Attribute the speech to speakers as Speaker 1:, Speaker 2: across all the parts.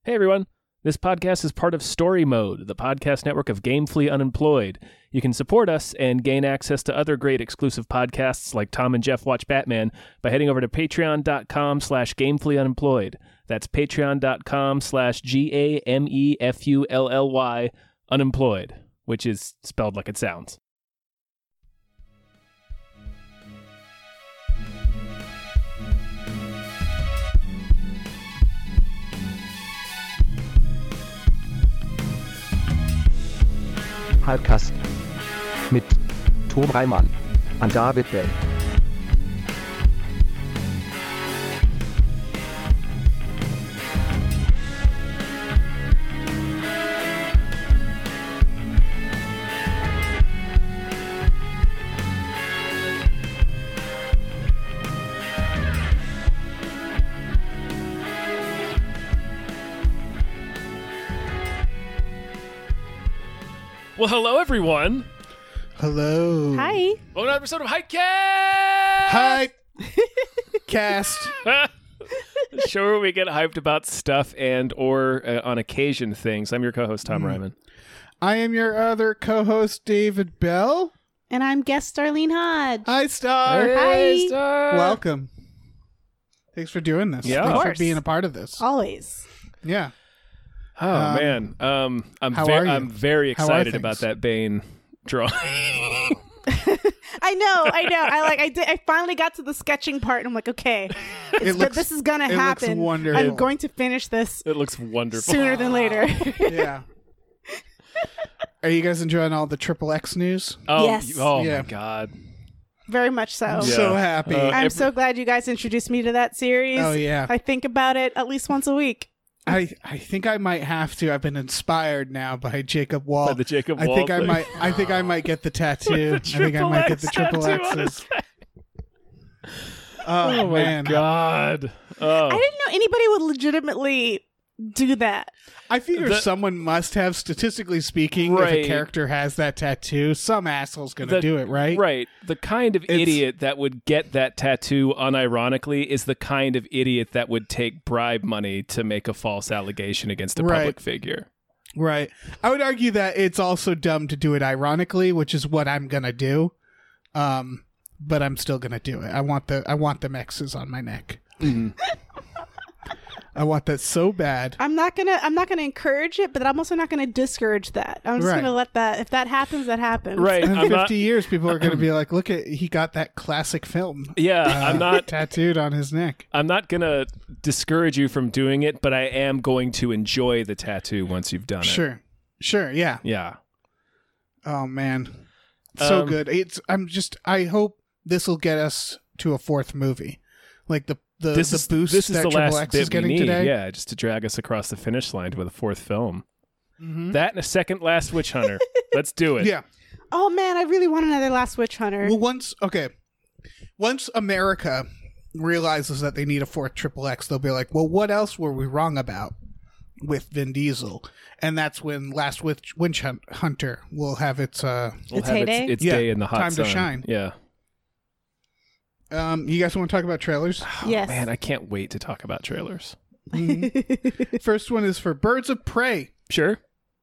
Speaker 1: Hey everyone, this podcast is part of Story Mode, the podcast network of Gamefully Unemployed. You can support us and gain access to other great exclusive podcasts like Tom and Jeff Watch Batman by heading over to patreon.com/gamefullyunemployed. That's patreon.com/GAMEFULLY unemployed, which is spelled like it sounds.
Speaker 2: Halbkast mit Tom Reimann und David Bell.
Speaker 1: Well, hello everyone.
Speaker 3: Hello.
Speaker 4: Hi.
Speaker 1: Welcome to another episode of Hypecast!
Speaker 3: Hi. Cast.
Speaker 1: The show where we get hyped about stuff and or on occasion things. I'm your co-host, Tom Ryman.
Speaker 3: I am your other co-host, David Bell.
Speaker 4: And I'm guest Darlene Hodge.
Speaker 3: Hi, Star.
Speaker 1: Hey,
Speaker 4: Hi.
Speaker 1: Star.
Speaker 3: Welcome. Thanks for doing this.
Speaker 1: Yeah.
Speaker 3: Thanks
Speaker 4: Of
Speaker 3: for
Speaker 4: course.
Speaker 3: being a part of this.
Speaker 4: Always.
Speaker 3: Yeah.
Speaker 1: Oh man, I'm
Speaker 3: how are you?
Speaker 1: I'm very
Speaker 3: How are
Speaker 1: excited about
Speaker 3: things?
Speaker 1: that Bane drawing.
Speaker 4: I know. I finally got to the sketching part and I'm like, okay, this is going to
Speaker 3: it looks
Speaker 4: happen.
Speaker 3: wonderful.
Speaker 4: I'm going to finish this
Speaker 1: It looks wonderful.
Speaker 4: sooner than later.
Speaker 3: Yeah. Are you guys enjoying all the XXX news?
Speaker 1: Oh,
Speaker 4: Yes.
Speaker 1: Oh
Speaker 3: Yeah.
Speaker 1: my God.
Speaker 4: Very much so.
Speaker 3: I'm
Speaker 1: Yeah.
Speaker 3: so happy.
Speaker 4: I'm so glad you guys introduced me to that series.
Speaker 3: Oh, yeah.
Speaker 4: I think about it at least once a week.
Speaker 3: I think I might have to. I've been inspired now by Jacob Wall.
Speaker 1: By the Jacob
Speaker 3: I
Speaker 1: Wall
Speaker 3: think I
Speaker 1: thing.
Speaker 3: might. I think I might get the tattoo. I think I might get the triple
Speaker 1: tattoo on
Speaker 3: X's.
Speaker 1: his face.
Speaker 3: Oh,
Speaker 1: Oh my
Speaker 3: man.
Speaker 1: God. Oh.
Speaker 4: I didn't know anybody would legitimately do that.
Speaker 3: I figure someone must have, statistically speaking, if
Speaker 1: Right.
Speaker 3: a character has that tattoo, some asshole's going to
Speaker 1: The-
Speaker 3: do it, right?
Speaker 1: Right. The kind of
Speaker 3: It's-
Speaker 1: idiot that would get that tattoo unironically is the kind of idiot that would take bribe money to make a false allegation against a
Speaker 3: Right.
Speaker 1: public figure.
Speaker 3: Right. I would argue that it's also dumb to do it ironically, which is what I'm going to do. But I'm still going to do it. I want the X's on my neck. I want that so bad.
Speaker 4: I'm not gonna encourage it, but I'm also not gonna discourage that. I'm just
Speaker 3: Right.
Speaker 4: gonna let that. If that happens, that happens.
Speaker 1: Right.
Speaker 3: In
Speaker 1: I'm
Speaker 3: 50
Speaker 1: not,
Speaker 3: years, people are going to be like, look at, he got that classic film
Speaker 1: yeah, I'm not
Speaker 3: tattooed on his neck.
Speaker 1: I'm not going to discourage you from doing it, but I am going to enjoy the tattoo once you've done it.
Speaker 3: Sure. Yeah.
Speaker 1: Yeah.
Speaker 3: Oh man, so
Speaker 1: Um,
Speaker 3: good. I hope this will get us to a fourth movie, like the boost
Speaker 1: This is
Speaker 3: that
Speaker 1: the
Speaker 3: Triple
Speaker 1: last
Speaker 3: X
Speaker 1: bit
Speaker 3: is getting
Speaker 1: we need,
Speaker 3: today.
Speaker 1: yeah, just to drag us across the finish line with a fourth film.
Speaker 3: Mhm.
Speaker 1: That and a second Last Witch Hunter. Let's do it.
Speaker 3: Yeah.
Speaker 4: Oh man, I really want another Last Witch Hunter.
Speaker 3: Well, once America realizes that they need a fourth Triple X, they'll be like, well, what else were we wrong about with Vin Diesel? And that's when Last Witch Hunter will have its
Speaker 1: We'll
Speaker 4: It's
Speaker 1: have
Speaker 4: heyday?
Speaker 1: its
Speaker 3: Yeah,
Speaker 1: day in the hot
Speaker 3: time to
Speaker 1: sun.
Speaker 3: shine.
Speaker 1: Yeah.
Speaker 3: You guys want to talk about trailers?
Speaker 4: Yes.
Speaker 1: Man, I can't wait to talk about trailers.
Speaker 3: First one is for Birds of Prey.
Speaker 1: Sure.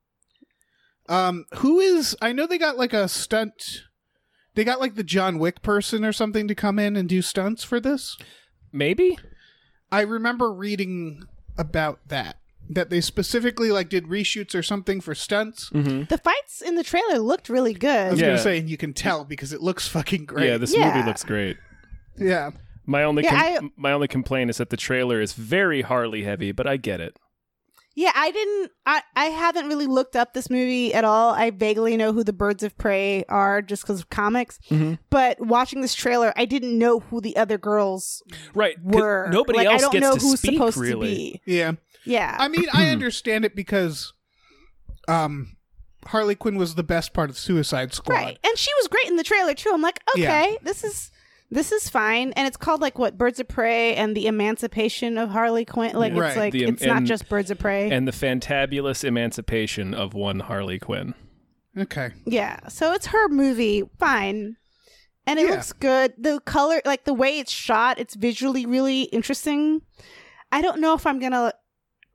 Speaker 3: Who is? I know they got like a stunt. They got like the John Wick person or something to come in and do stunts for this.
Speaker 1: Maybe?
Speaker 3: I remember reading about that they specifically like did reshoots or something for stunts.
Speaker 1: Mm-hmm.
Speaker 4: The fights in the trailer looked really
Speaker 3: I
Speaker 4: good.
Speaker 3: was
Speaker 1: Yeah.
Speaker 3: gonna say, and you can tell because it looks fucking great.
Speaker 1: Yeah, this
Speaker 4: Yeah.
Speaker 1: movie looks great.
Speaker 3: Yeah.
Speaker 1: My only
Speaker 4: Yeah,
Speaker 1: my only complaint is that the trailer is very Harley heavy, but I get it.
Speaker 4: Yeah, I haven't really looked up this movie at all. I vaguely know who the Birds of Prey are just because of comics.
Speaker 1: Mm-hmm.
Speaker 4: But watching this trailer, I didn't know who the other girls
Speaker 1: Right. 'cause
Speaker 4: were.
Speaker 1: Nobody
Speaker 4: Like,
Speaker 1: else
Speaker 4: I don't
Speaker 1: gets
Speaker 4: know
Speaker 1: to
Speaker 4: who's
Speaker 1: speak,
Speaker 4: supposed
Speaker 1: really.
Speaker 4: to be.
Speaker 3: Yeah.
Speaker 4: Yeah.
Speaker 3: I mean, I understand it because Harley Quinn was the best part of Suicide Squad.
Speaker 4: Right. And she was great in the trailer too. I'm like, okay,
Speaker 3: Yeah.
Speaker 4: this is fine. And it's called like what, Birds of Prey and the Emancipation of Harley Quinn. Like
Speaker 3: Right.
Speaker 4: it's like
Speaker 1: The-
Speaker 4: it's not
Speaker 1: and-
Speaker 4: just Birds of Prey.
Speaker 1: And the fantabulous emancipation of one Harley Quinn.
Speaker 3: Okay.
Speaker 4: Yeah. So it's her movie, fine. And it
Speaker 3: Yeah.
Speaker 4: looks good. The color, like the way it's shot, it's visually really interesting. I don't know if I'm gonna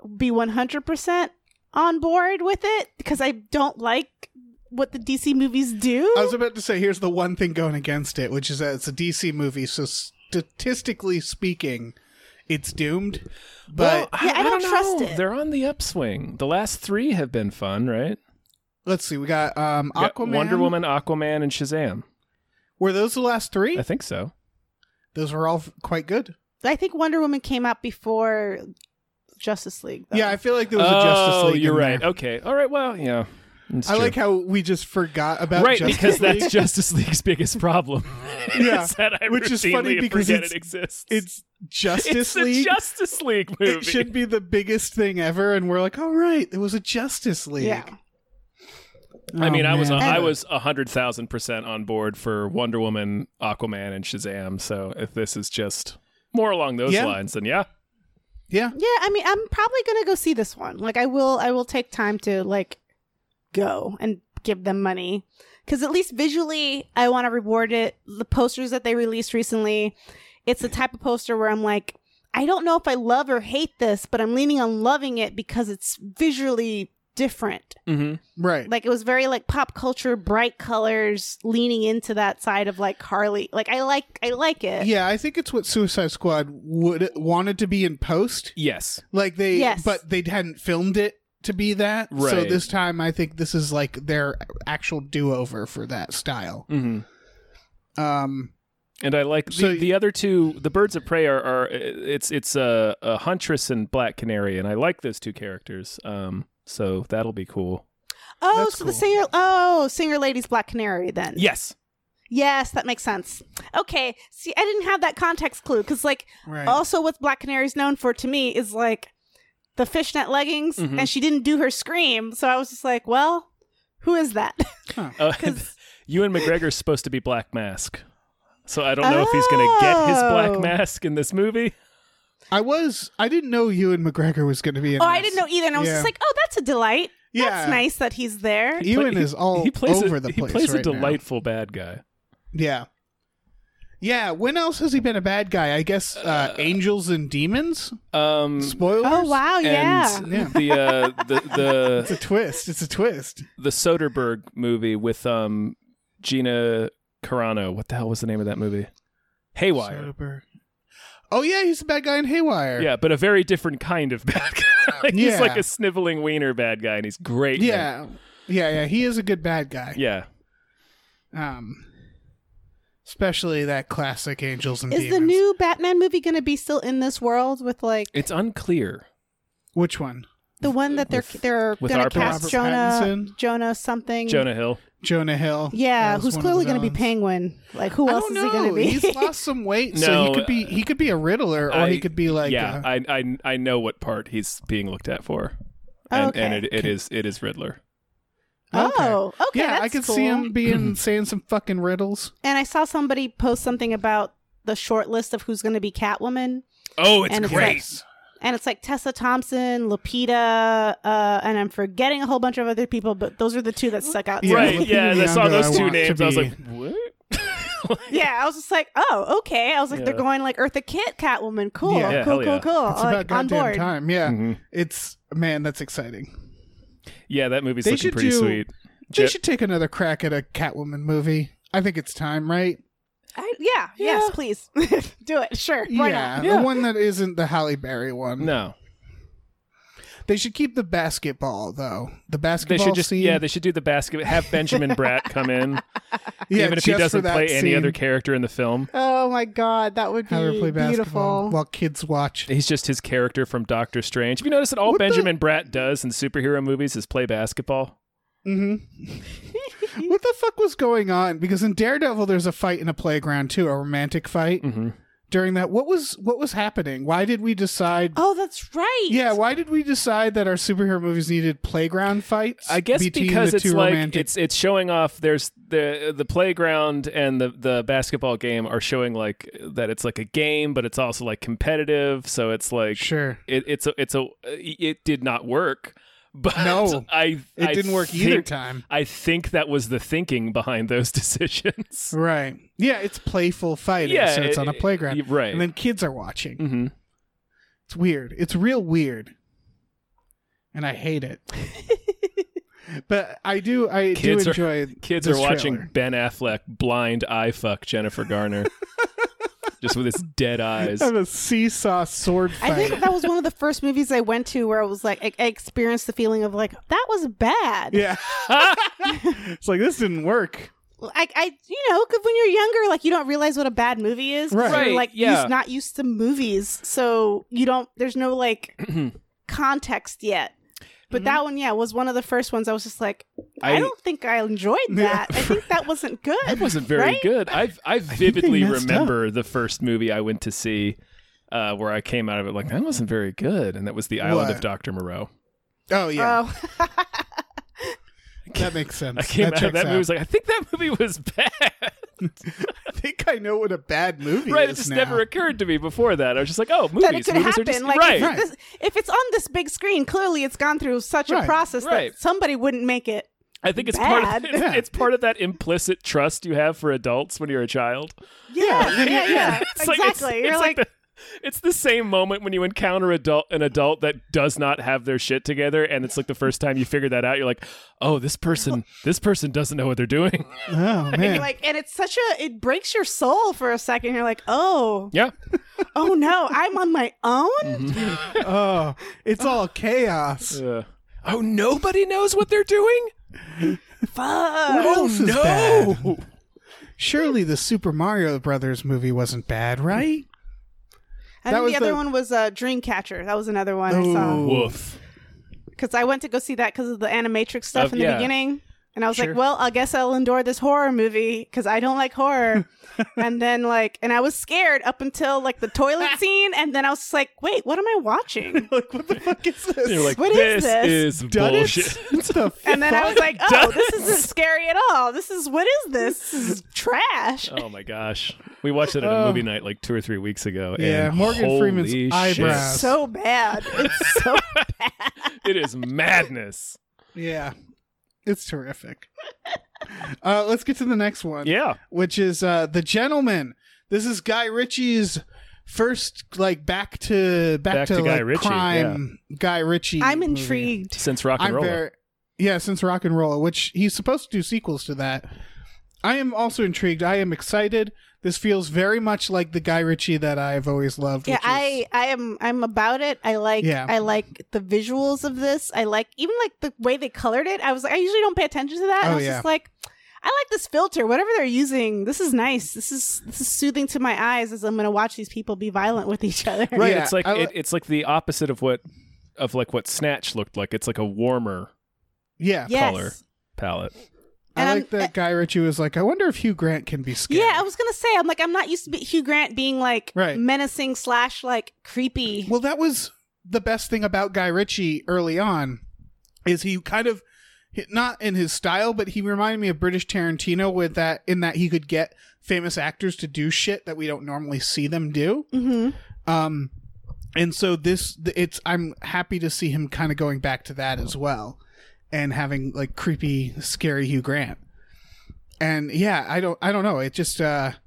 Speaker 4: be 100% on board with it because I don't like what the DC movies do.
Speaker 3: I was about to say, here's the one thing going against it, which is that it's a DC movie, so statistically speaking, it's doomed. But
Speaker 4: I don't trust it.
Speaker 1: They're on the upswing. The last 3 have been fun, right?
Speaker 3: let's see, we got Aquaman,
Speaker 1: got Wonder Woman, Aquaman, and Shazam.
Speaker 3: Were those the last 3?
Speaker 1: I think so.
Speaker 3: Those were all quite good.
Speaker 4: I think Wonder Woman came out before Justice League, though.
Speaker 3: Yeah, I feel like there was a Justice League.
Speaker 1: You're
Speaker 3: in
Speaker 1: right.
Speaker 3: there.
Speaker 1: Okay. All right. Well, yeah.
Speaker 3: I like how we just forgot about
Speaker 1: right,
Speaker 3: Justice
Speaker 1: because
Speaker 3: League.
Speaker 1: that's Justice League's biggest problem.
Speaker 3: Yeah,
Speaker 1: is that I
Speaker 3: which is funny
Speaker 1: routinely
Speaker 3: because
Speaker 1: forget it exists.
Speaker 3: It's Justice
Speaker 1: It's
Speaker 3: League.
Speaker 1: a Justice League movie.
Speaker 3: It should be the biggest thing ever, and we're like, all right, it was a Justice League.
Speaker 4: Yeah.
Speaker 1: I mean, I was
Speaker 3: man.
Speaker 1: 100,000% on board for Wonder Woman, Aquaman, and Shazam. So if this is just more along those lines, then yeah.
Speaker 3: Yeah.
Speaker 4: Yeah, I mean, I'm probably gonna go see this one. Like, I will take time to like go and give them money because at least visually, I want to reward it. The posters that they released recently, it's the type of poster where I'm like, I don't know if I love or hate this, but I'm leaning on loving it because it's visually different.
Speaker 1: Mm-hmm.
Speaker 3: Right.
Speaker 4: Like, it was very like pop culture, bright colors, leaning into that side of like Harley. Like, I like it.
Speaker 3: Yeah, I think it's what Suicide Squad wanted to be in post.
Speaker 1: Yes.
Speaker 3: Like but they hadn't filmed it to be that.
Speaker 1: Right.
Speaker 3: So this time, I think this is like their actual do-over for that style.
Speaker 1: Mm-hmm.
Speaker 3: And
Speaker 1: I like the other two. The Birds of Prey are it's a Huntress and Black Canary, and I like those two characters. So that'll be cool.
Speaker 4: Oh,
Speaker 3: That's
Speaker 4: so
Speaker 3: cool.
Speaker 4: the singer lady's Black Canary then.
Speaker 1: Yes.
Speaker 4: Yes, that makes sense. Okay. See, I didn't have that context clue because, like,
Speaker 3: Right.
Speaker 4: also what Black Canary's known for to me is like the fishnet leggings,
Speaker 1: Mhm.
Speaker 4: and she didn't do her scream. So I was just like, well, who is that?
Speaker 1: Ewan McGregor's supposed to be Black Mask, so I don't know if he's going to get his Black Mask in this movie.
Speaker 3: I didn't know Ewan McGregor was going to be in
Speaker 4: Oh,
Speaker 3: this.
Speaker 4: I didn't know either. And I was
Speaker 3: Yeah.
Speaker 4: just like, oh, that's a delight.
Speaker 3: Yeah.
Speaker 4: That's nice that he's there.
Speaker 3: Ewan is all over the place.
Speaker 1: He plays
Speaker 3: right
Speaker 1: a
Speaker 3: now.
Speaker 1: delightful bad guy.
Speaker 3: Yeah. Yeah, when else has he been a bad guy? I guess Angels and Demons? Spoilers?
Speaker 4: Oh, wow. Yeah.
Speaker 1: And
Speaker 3: Yeah.
Speaker 1: the
Speaker 3: It's a twist.
Speaker 1: the Soderbergh movie with Gina Carano. What the hell was the name of that movie? Haywire.
Speaker 3: Soderbergh. Oh, yeah, he's a bad guy in Haywire.
Speaker 1: Yeah, but a very different kind of bad guy. Like,
Speaker 3: Yeah.
Speaker 1: He's like a sniveling wiener bad guy, and he's great. in it.
Speaker 3: Yeah, he is a good bad guy.
Speaker 1: Yeah.
Speaker 3: Especially that classic Angels and
Speaker 4: Is
Speaker 3: Demons.
Speaker 4: the new Batman movie going to be still in this world with like
Speaker 1: It's unclear.
Speaker 3: Which one?
Speaker 4: the one that they're
Speaker 1: with
Speaker 4: going
Speaker 1: our
Speaker 4: to cast
Speaker 3: Robert
Speaker 4: Jonah
Speaker 3: Pattinson?
Speaker 4: something?
Speaker 1: Jonah Hill.
Speaker 3: Jonah Hill.
Speaker 4: Yeah,
Speaker 3: as
Speaker 4: who's
Speaker 3: one of
Speaker 4: clearly
Speaker 3: the
Speaker 4: going to be
Speaker 3: villains.
Speaker 4: Penguin. Like, who
Speaker 3: I
Speaker 4: else
Speaker 3: don't
Speaker 4: is
Speaker 3: know.
Speaker 4: he going to be?
Speaker 3: He's lost some weight, so
Speaker 1: No,
Speaker 3: he could be a Riddler, or he could be like.
Speaker 1: I know what part he's being looked at for,
Speaker 4: Oh,
Speaker 1: and
Speaker 4: okay.
Speaker 1: it is Riddler.
Speaker 4: Oh, okay.
Speaker 3: Yeah, I
Speaker 4: that's
Speaker 3: could
Speaker 4: cool.
Speaker 3: see him saying some fucking riddles.
Speaker 4: And I saw somebody post something about the short list of who's going to be Catwoman.
Speaker 1: Oh, it's
Speaker 4: And it's
Speaker 1: great.
Speaker 4: like- And it's like Tessa Thompson, Lupita, and I'm forgetting a whole bunch of other people, but those are the two that stuck out to
Speaker 3: Yeah,
Speaker 1: Right?
Speaker 4: me.
Speaker 3: Lupita
Speaker 1: Yeah, I saw
Speaker 3: Nyong'o
Speaker 1: those
Speaker 3: I
Speaker 1: two
Speaker 3: want to
Speaker 1: names. I was
Speaker 3: be-
Speaker 1: like, what?
Speaker 4: Yeah, I was just like, oh, okay. I was like,
Speaker 1: Yeah.
Speaker 4: they're going like Eartha Kitt, Catwoman. Cool,
Speaker 3: Yeah.
Speaker 1: Yeah,
Speaker 4: cool,
Speaker 1: hell
Speaker 4: cool,
Speaker 1: yeah.
Speaker 4: cool.
Speaker 3: It's
Speaker 4: Like,
Speaker 3: about
Speaker 4: on
Speaker 3: goddamn
Speaker 4: board.
Speaker 3: time. Yeah,
Speaker 1: Mhm.
Speaker 3: it's man, that's exciting.
Speaker 1: Yeah, that movie's
Speaker 3: They
Speaker 1: looking
Speaker 3: should
Speaker 1: pretty
Speaker 3: do-
Speaker 1: sweet.
Speaker 3: They should take another crack at a Catwoman movie. I think it's time, right?
Speaker 4: Yes, please. Do it. Sure. Why not?
Speaker 1: Yeah.
Speaker 3: The one that isn't the Halle Berry one.
Speaker 1: No,
Speaker 3: They should keep the basketball though. The
Speaker 1: they
Speaker 3: basketball
Speaker 1: should just
Speaker 3: scene.
Speaker 1: they should do the basket. Have Benjamin Bratt come in,
Speaker 3: Yeah,
Speaker 1: even if he
Speaker 3: just for
Speaker 1: doesn't
Speaker 3: that
Speaker 1: play any
Speaker 3: scene.
Speaker 1: other character in the film.
Speaker 4: Oh my God, that would be
Speaker 3: Have her play basketball
Speaker 4: beautiful.
Speaker 3: while kids watch.
Speaker 1: He's just his character from Doctor Strange. Have you noticed that all
Speaker 3: What the-
Speaker 1: Benjamin Bratt does in superhero movies is play basketball?
Speaker 3: What the fuck was going on? Because in Daredevil, there's a fight in a playground too, a romantic fight.
Speaker 1: Mm-hmm.
Speaker 3: During that, what was happening? Why did we decide?
Speaker 4: Oh, that's right.
Speaker 3: Yeah, why did we decide that our superhero movies needed playground fights?
Speaker 1: I guess
Speaker 3: between
Speaker 1: because
Speaker 3: the
Speaker 1: it's
Speaker 3: two
Speaker 1: like
Speaker 3: romantic.
Speaker 1: it's showing off. There's the playground and the basketball game are showing like that it's like a game, but it's also like competitive. So it's like
Speaker 3: Sure.
Speaker 1: it did not work. But
Speaker 3: No,
Speaker 1: it
Speaker 3: It didn't work either time.
Speaker 1: I think that was the thinking behind those decisions.
Speaker 3: Right. Yeah, it's playful fighting,
Speaker 1: Yeah,
Speaker 3: so it's on a playground.
Speaker 1: right.
Speaker 3: And then kids are watching.
Speaker 1: Mm-hmm.
Speaker 3: It's weird. It's real weird. and I hate it. But I do
Speaker 1: Kids
Speaker 3: enjoy.
Speaker 1: Kids
Speaker 3: this
Speaker 1: are watching
Speaker 3: trailer.
Speaker 1: Ben Affleck blind eye fuck Jennifer Garner, just with his dead eyes.
Speaker 3: Have a seesaw sword fight.
Speaker 4: I think that was one of the first movies I went to where I was like, I experienced the feeling of like, that was bad.
Speaker 3: Yeah. It's like, this didn't work.
Speaker 4: I because when you're younger, like you don't realize what a bad movie is. 'cause
Speaker 3: Right.
Speaker 4: You're like
Speaker 1: Yeah.
Speaker 4: not used to movies, so you don't. There's no like context yet. But that one, was one of the first ones. I was just like, I don't think I enjoyed that. I think that wasn't good.
Speaker 1: That wasn't very
Speaker 4: right?
Speaker 1: good. I vividly
Speaker 3: messed
Speaker 1: remember the first movie I went to see, where I came out of it like that wasn't very good, and that was The Island
Speaker 3: What?
Speaker 1: of Dr. Moreau.
Speaker 3: Oh yeah,
Speaker 4: Oh,
Speaker 3: that makes sense.
Speaker 1: I came out of
Speaker 3: checks
Speaker 1: that movie was like, I think that movie was bad.
Speaker 3: I think I know what a bad movie
Speaker 1: Right,
Speaker 3: is
Speaker 1: it just
Speaker 3: now.
Speaker 1: never occurred to me before that. I was just like, oh,
Speaker 4: that it
Speaker 1: movies
Speaker 4: could
Speaker 1: are
Speaker 4: happen.
Speaker 1: just
Speaker 4: Like
Speaker 1: right.
Speaker 4: if it's on this big screen, clearly it's gone through such a
Speaker 3: Right.
Speaker 4: process
Speaker 1: Right.
Speaker 4: that somebody wouldn't make it.
Speaker 1: I think it's
Speaker 4: bad.
Speaker 1: it's part of that implicit trust you have for adults when you're a child.
Speaker 4: Yeah.
Speaker 1: It's like-
Speaker 4: Exactly.
Speaker 1: it's
Speaker 4: You're like,
Speaker 1: it's the same moment when you encounter an adult that does not have their shit together, and it's like the first time you figure that out. You're like, oh, this person doesn't know what they're doing.
Speaker 3: Oh
Speaker 4: and
Speaker 3: man,
Speaker 4: you're like, and it's it breaks your soul for a second. You're like, oh
Speaker 1: Yeah,
Speaker 4: no, I'm on my own.
Speaker 3: oh, it's all chaos.
Speaker 1: oh, nobody knows what they're doing.
Speaker 4: Fuck.
Speaker 3: What else is bad? Surely the Super Mario Brothers movie wasn't bad, right?
Speaker 4: I
Speaker 3: That
Speaker 4: think
Speaker 3: was
Speaker 4: the other
Speaker 3: the-
Speaker 4: one was Dreamcatcher. That was another one I saw.
Speaker 3: Ooh.
Speaker 1: Woof.
Speaker 4: Because I went to go see that because of the animatrix stuff in the
Speaker 1: yeah.
Speaker 4: beginning. And I was
Speaker 3: Sure.
Speaker 4: like, well, I guess I'll endure this horror movie because I don't like horror. And then and I was scared up until the toilet scene. And then I was just like, wait, what am I watching?
Speaker 3: Like, what the fuck is this?
Speaker 1: You're like,
Speaker 4: What is
Speaker 1: this
Speaker 4: this?
Speaker 1: is
Speaker 3: Done it?
Speaker 1: bullshit.
Speaker 3: What the
Speaker 4: And then I was
Speaker 3: fuck?
Speaker 4: like, oh, this isn't scary at all. What is this? This is trash.
Speaker 1: Oh my gosh, we watched it at a movie night like 2 or 3 weeks ago.
Speaker 3: Yeah,
Speaker 1: and
Speaker 3: Morgan
Speaker 1: holy
Speaker 3: Freeman's
Speaker 1: shit.
Speaker 3: eyebrows.
Speaker 4: So bad. It's so
Speaker 1: It is madness.
Speaker 3: Yeah, it's terrific. Let's get to the next one.
Speaker 1: Yeah.
Speaker 3: Which is The Gentleman. This is Guy Ritchie's first, back to
Speaker 1: Guy Ritchie,
Speaker 3: crime Guy Ritchie.
Speaker 4: I'm
Speaker 3: movie.
Speaker 4: intrigued.
Speaker 1: Since rock and
Speaker 3: I'm
Speaker 1: roll.
Speaker 3: very since Rock and Roll, which he's supposed to do sequels to that. I am also intrigued. I am excited. This feels very much like the Guy Ritchie that I've always loved.
Speaker 4: Yeah,
Speaker 3: which is-
Speaker 4: I'm about it. I like
Speaker 3: Yeah.
Speaker 4: I like the visuals of this. I like even the way they colored it. I was like, I usually don't pay attention to that. And
Speaker 3: Oh,
Speaker 4: I was
Speaker 3: yeah.
Speaker 4: just like, I like this filter. Whatever they're using, this is nice. This is soothing to my eyes as I'm going to watch these people be violent with each other.
Speaker 1: Right.
Speaker 3: Yeah,
Speaker 1: It's like
Speaker 3: I li-
Speaker 1: it's like the opposite of what Snatch looked like. It's like a warmer
Speaker 3: yeah.
Speaker 4: Yes.
Speaker 1: color palette.
Speaker 4: And
Speaker 3: I
Speaker 4: I'm-
Speaker 3: like that Guy Ritchie was like, I wonder if Hugh Grant can be scary.
Speaker 4: Yeah, I was gonna say, I'm not used to Hugh Grant being
Speaker 3: Right.
Speaker 4: menacing / creepy.
Speaker 3: Well, that was the best thing about Guy Ritchie early on, is he kind of, not in his style, but he reminded me of British Tarantino with that, in that he could get famous actors to do shit that we don't normally see them do.
Speaker 4: Mm-hmm.
Speaker 3: And so I'm happy to see him kind of going back to that as well, and having creepy, scary Hugh Grant. And yeah, I don't know. It just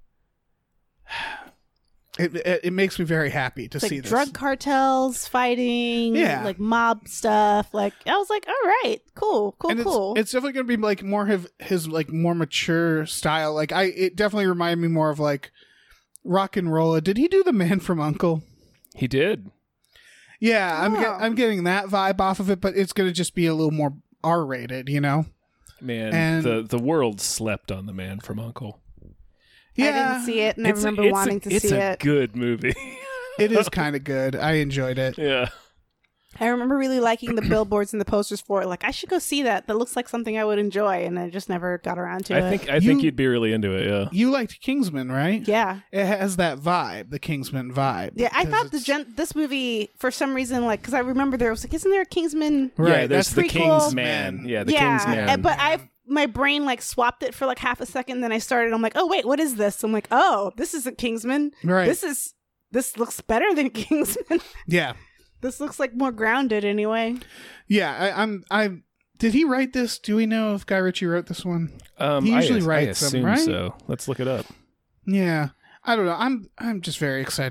Speaker 3: it makes me very happy to
Speaker 4: It's
Speaker 3: see
Speaker 4: like
Speaker 3: this.
Speaker 4: drug cartels fighting,
Speaker 3: Yeah.
Speaker 4: mob stuff. I was like, all right, cool.
Speaker 3: And it's definitely going to be more of his more mature style. It definitely reminded me more of Rock and Roll. Did he do The Man from U.N.C.L.E.?
Speaker 1: He did.
Speaker 3: Yeah,
Speaker 4: Oh.
Speaker 3: I'm getting that vibe off of it, but it's going to just be a little more R-rated, you know?
Speaker 1: Man,
Speaker 3: And-
Speaker 1: the world slept on The Man from U.N.C.L.E.
Speaker 4: I didn't see it, and I remember wanting to see
Speaker 1: It's a
Speaker 4: it.
Speaker 1: good movie.
Speaker 3: It is kind of good. I enjoyed it.
Speaker 1: Yeah.
Speaker 4: I remember really liking the billboards and the posters for it. I should go see that. That looks like something I would enjoy, and I just never got around to it.
Speaker 1: I think you'd be really into it. Yeah.
Speaker 3: You liked Kingsman, right?
Speaker 4: Yeah.
Speaker 3: It has that vibe, the Kingsman vibe.
Speaker 4: Yeah, I
Speaker 3: 'Cause
Speaker 4: thought
Speaker 3: it's-
Speaker 4: this movie, for some reason, because I remember there was isn't there a Kingsman?
Speaker 3: Right,
Speaker 1: Yeah, there's
Speaker 3: that's
Speaker 1: the
Speaker 4: prequel.
Speaker 1: Kingsman. Yeah, the
Speaker 4: yeah,
Speaker 1: Kingsman.
Speaker 4: but my brain swapped it for half a second. Then I started. I'm like, oh wait, what is this? I'm like, oh, this isn't Kingsman.
Speaker 3: Right.
Speaker 4: This looks better than Kingsman.
Speaker 3: Yeah.
Speaker 4: This looks more grounded anyway.
Speaker 3: Yeah, I'm did he write this? Do we know if Guy Ritchie wrote this one? He
Speaker 1: I
Speaker 3: usually
Speaker 1: I
Speaker 3: writes them,
Speaker 1: assume
Speaker 3: right?
Speaker 1: so. Let's look it up.
Speaker 3: Yeah. I don't know. I'm just very excited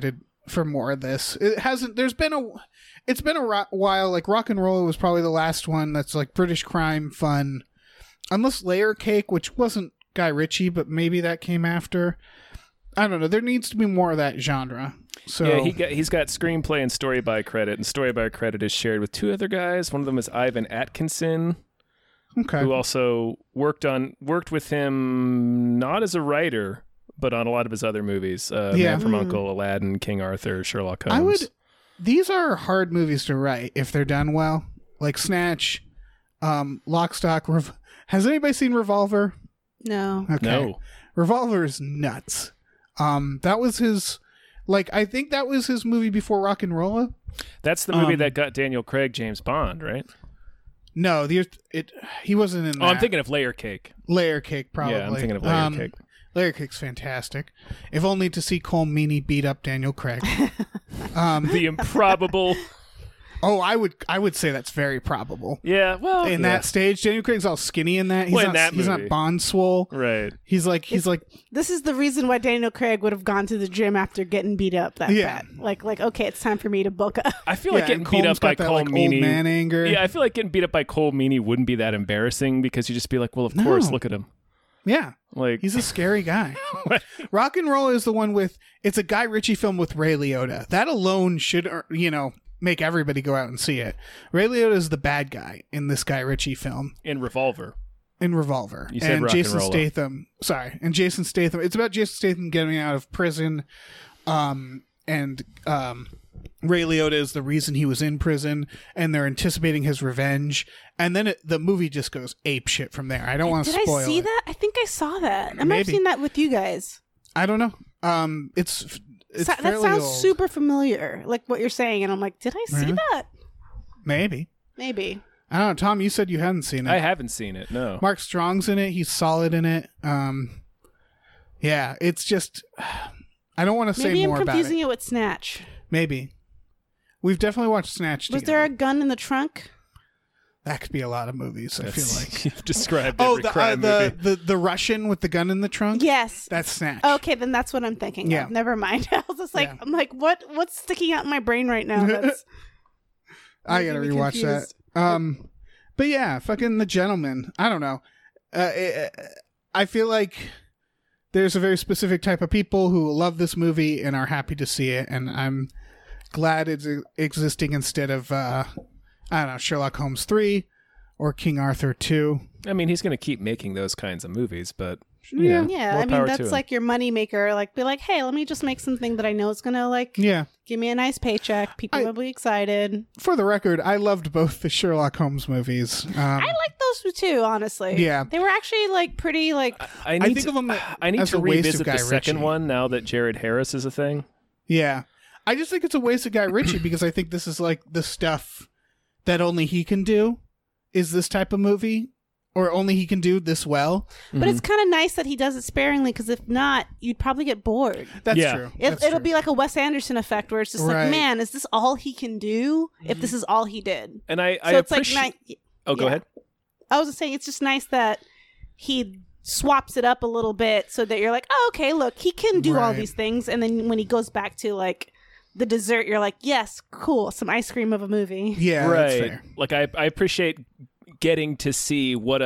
Speaker 3: for more of this. It hasn't. It's been a while. Like Rock and Roll was probably the last one that's like British crime fun, unless Layer Cake, which wasn't Guy Ritchie, but maybe that came after. I don't know. There needs to be more of that genre. So
Speaker 1: yeah, he's got screenplay and story by credit, and story by credit is shared with 2 other guys. One of them is Ivan Atkinson, who also worked with him not as a writer, but on a lot of his other movies. Man from U.N.C.L.E., Aladdin, King Arthur, Sherlock Holmes.
Speaker 3: These are hard movies to write if they're done well. Like Snatch, Lock, Stock. Has anybody seen Revolver?
Speaker 4: No.
Speaker 3: Okay.
Speaker 1: No.
Speaker 3: Revolver is nuts. That was his. Like, I think that was his movie before Rock and Roll.
Speaker 1: That's the movie that got Daniel Craig James Bond, right?
Speaker 3: No, he wasn't in that.
Speaker 1: Oh, I'm thinking of Layer Cake.
Speaker 3: Layer Cake, probably.
Speaker 1: Yeah, I'm thinking of Layer Cake.
Speaker 3: Layer Cake's fantastic. If only to see Cole Meany beat up Daniel Craig.
Speaker 1: The improbable.
Speaker 3: Oh, I would say that's very probable.
Speaker 1: Yeah, well,
Speaker 3: in that stage, Daniel Craig's all skinny in that. He's not Bond swole.
Speaker 1: Right.
Speaker 3: He's like.
Speaker 4: This is the reason why Daniel Craig would have gone to the gym after getting beat up that bad. Like okay, it's time for me to bulk up.
Speaker 1: I feel like getting beat up by Cole Meany.
Speaker 3: Old man anger.
Speaker 1: Yeah, I feel like getting beat up by Cole Meany wouldn't be that embarrassing because you just be like, well, of course, look at him.
Speaker 3: Yeah.
Speaker 1: Like
Speaker 3: he's a scary guy. Rock and Roll is the one it's a Guy Ritchie film with Ray Liotta. That alone should, make everybody go out and see it. Ray Liotta is the bad guy in this Guy Ritchie film.
Speaker 1: In Revolver.
Speaker 3: You said
Speaker 1: and
Speaker 3: Rock
Speaker 1: Jason
Speaker 3: and Statham. Sorry. And Jason Statham. It's about Jason Statham getting out of prison. And Ray Liotta is the reason he was in prison, and they're anticipating his revenge. And then the movie just goes apeshit from there. I don't want to spoil it.
Speaker 4: Did I see that? I think I saw that. I might have
Speaker 3: Maybe.
Speaker 4: seen that with you guys.
Speaker 3: I don't know. It's
Speaker 4: that
Speaker 3: fairly
Speaker 4: sounds
Speaker 3: old.
Speaker 4: super familiar, like what you're saying, and I'm like, did I see that?
Speaker 3: Maybe.
Speaker 4: I don't
Speaker 3: know. Tom, you said you hadn't seen it.
Speaker 1: I haven't seen it. No.
Speaker 3: Mark Strong's in it. He's solid in it. Yeah, it's just I don't want to say more about it.
Speaker 4: Maybe I'm confusing it with Snatch.
Speaker 3: Maybe. We've definitely watched Snatch together.
Speaker 4: Was there a gun in the trunk?
Speaker 3: That could be a lot of movies, I feel like.
Speaker 1: You've described every crime movie.
Speaker 3: The Russian with the gun in the trunk?
Speaker 4: Yes.
Speaker 3: That's Snatch.
Speaker 4: Okay, then that's what I'm thinking of. Never mind. I was just like, I'm like, what's sticking out in my brain right now? That's
Speaker 3: I gotta rewatch that. But yeah, fucking The Gentleman. I don't know. I feel like there's a very specific type of people who love this movie and are happy to see it, and I'm glad it's existing instead of I don't know, Sherlock Holmes 3 or King Arthur 2.
Speaker 1: I mean, he's going to keep making those kinds of movies, but
Speaker 4: yeah, I mean, that's like your money maker. Like, be like, hey, let me just make something that I know is going to give me a nice paycheck. People will be excited.
Speaker 3: For the record, I loved both the Sherlock Holmes movies.
Speaker 4: I like those too, honestly.
Speaker 3: Yeah,
Speaker 4: they were actually like pretty like.
Speaker 1: I need to revisit the second one now that Jared Harris is a thing.
Speaker 3: Yeah, I just think it's a waste of Guy Ritchie because I think this is like the stuff that only he can do is this type of movie, or only he can do this well.
Speaker 4: But it's kind of nice that he does it sparingly, because if not, you'd probably get bored.
Speaker 3: That's true.
Speaker 4: It'll be like a Wes Anderson effect where it's just like, man, is this all he can do if this is all he did?
Speaker 1: And I appreciate... Go ahead.
Speaker 4: I was just saying, it's just nice that he swaps it up a little bit so that you're like, oh, okay, look, he can do all these things. And then when he goes back to like the dessert, you're like, yes, cool, some ice cream of a movie.
Speaker 3: Yeah,
Speaker 1: right.
Speaker 3: That's fair.
Speaker 1: Like I appreciate getting to see what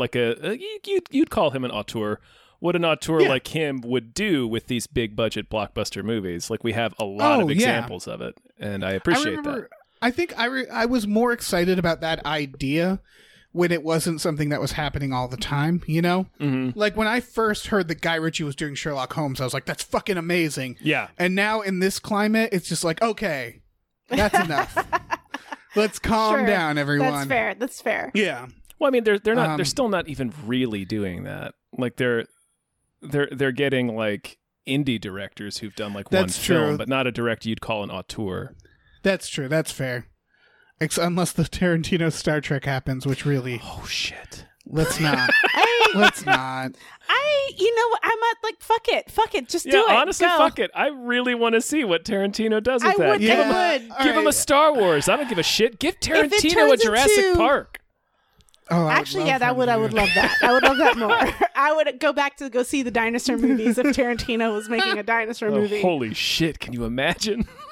Speaker 1: you'd call him an auteur, what an auteur like him would do with these big budget blockbuster movies. Like we have a lot of examples of it, and I appreciate that.
Speaker 3: I think I was more excited about that idea when it wasn't something that was happening all the time, you know?
Speaker 1: Mm-hmm.
Speaker 3: Like when I first heard that Guy Ritchie was doing Sherlock Holmes, I was like, that's fucking amazing.
Speaker 1: Yeah.
Speaker 3: And now in this climate, it's just like, okay, that's enough. Let's calm down, everyone.
Speaker 4: That's fair.
Speaker 3: Yeah.
Speaker 1: Well, I mean, they're still not even really doing that. Like they're getting like indie directors who've done like one film, but not a director you'd call an auteur. That's
Speaker 3: true. That's fair. Unless the Tarantino Star Trek happens, which really...
Speaker 1: Oh, shit.
Speaker 3: Let's not. Let's not.
Speaker 4: You know what? I'm at like, fuck it. Just do it.
Speaker 1: Honestly,
Speaker 4: Go.
Speaker 1: fuck it. I really want to see what Tarantino does with that.
Speaker 4: Give
Speaker 1: him a Star Wars. I don't give a shit. Give Tarantino a Jurassic Park.
Speaker 3: Oh,
Speaker 4: actually, I would love that. I would love that more. I would go see the dinosaur movies if Tarantino was making a dinosaur movie.
Speaker 1: Holy shit. Can you imagine?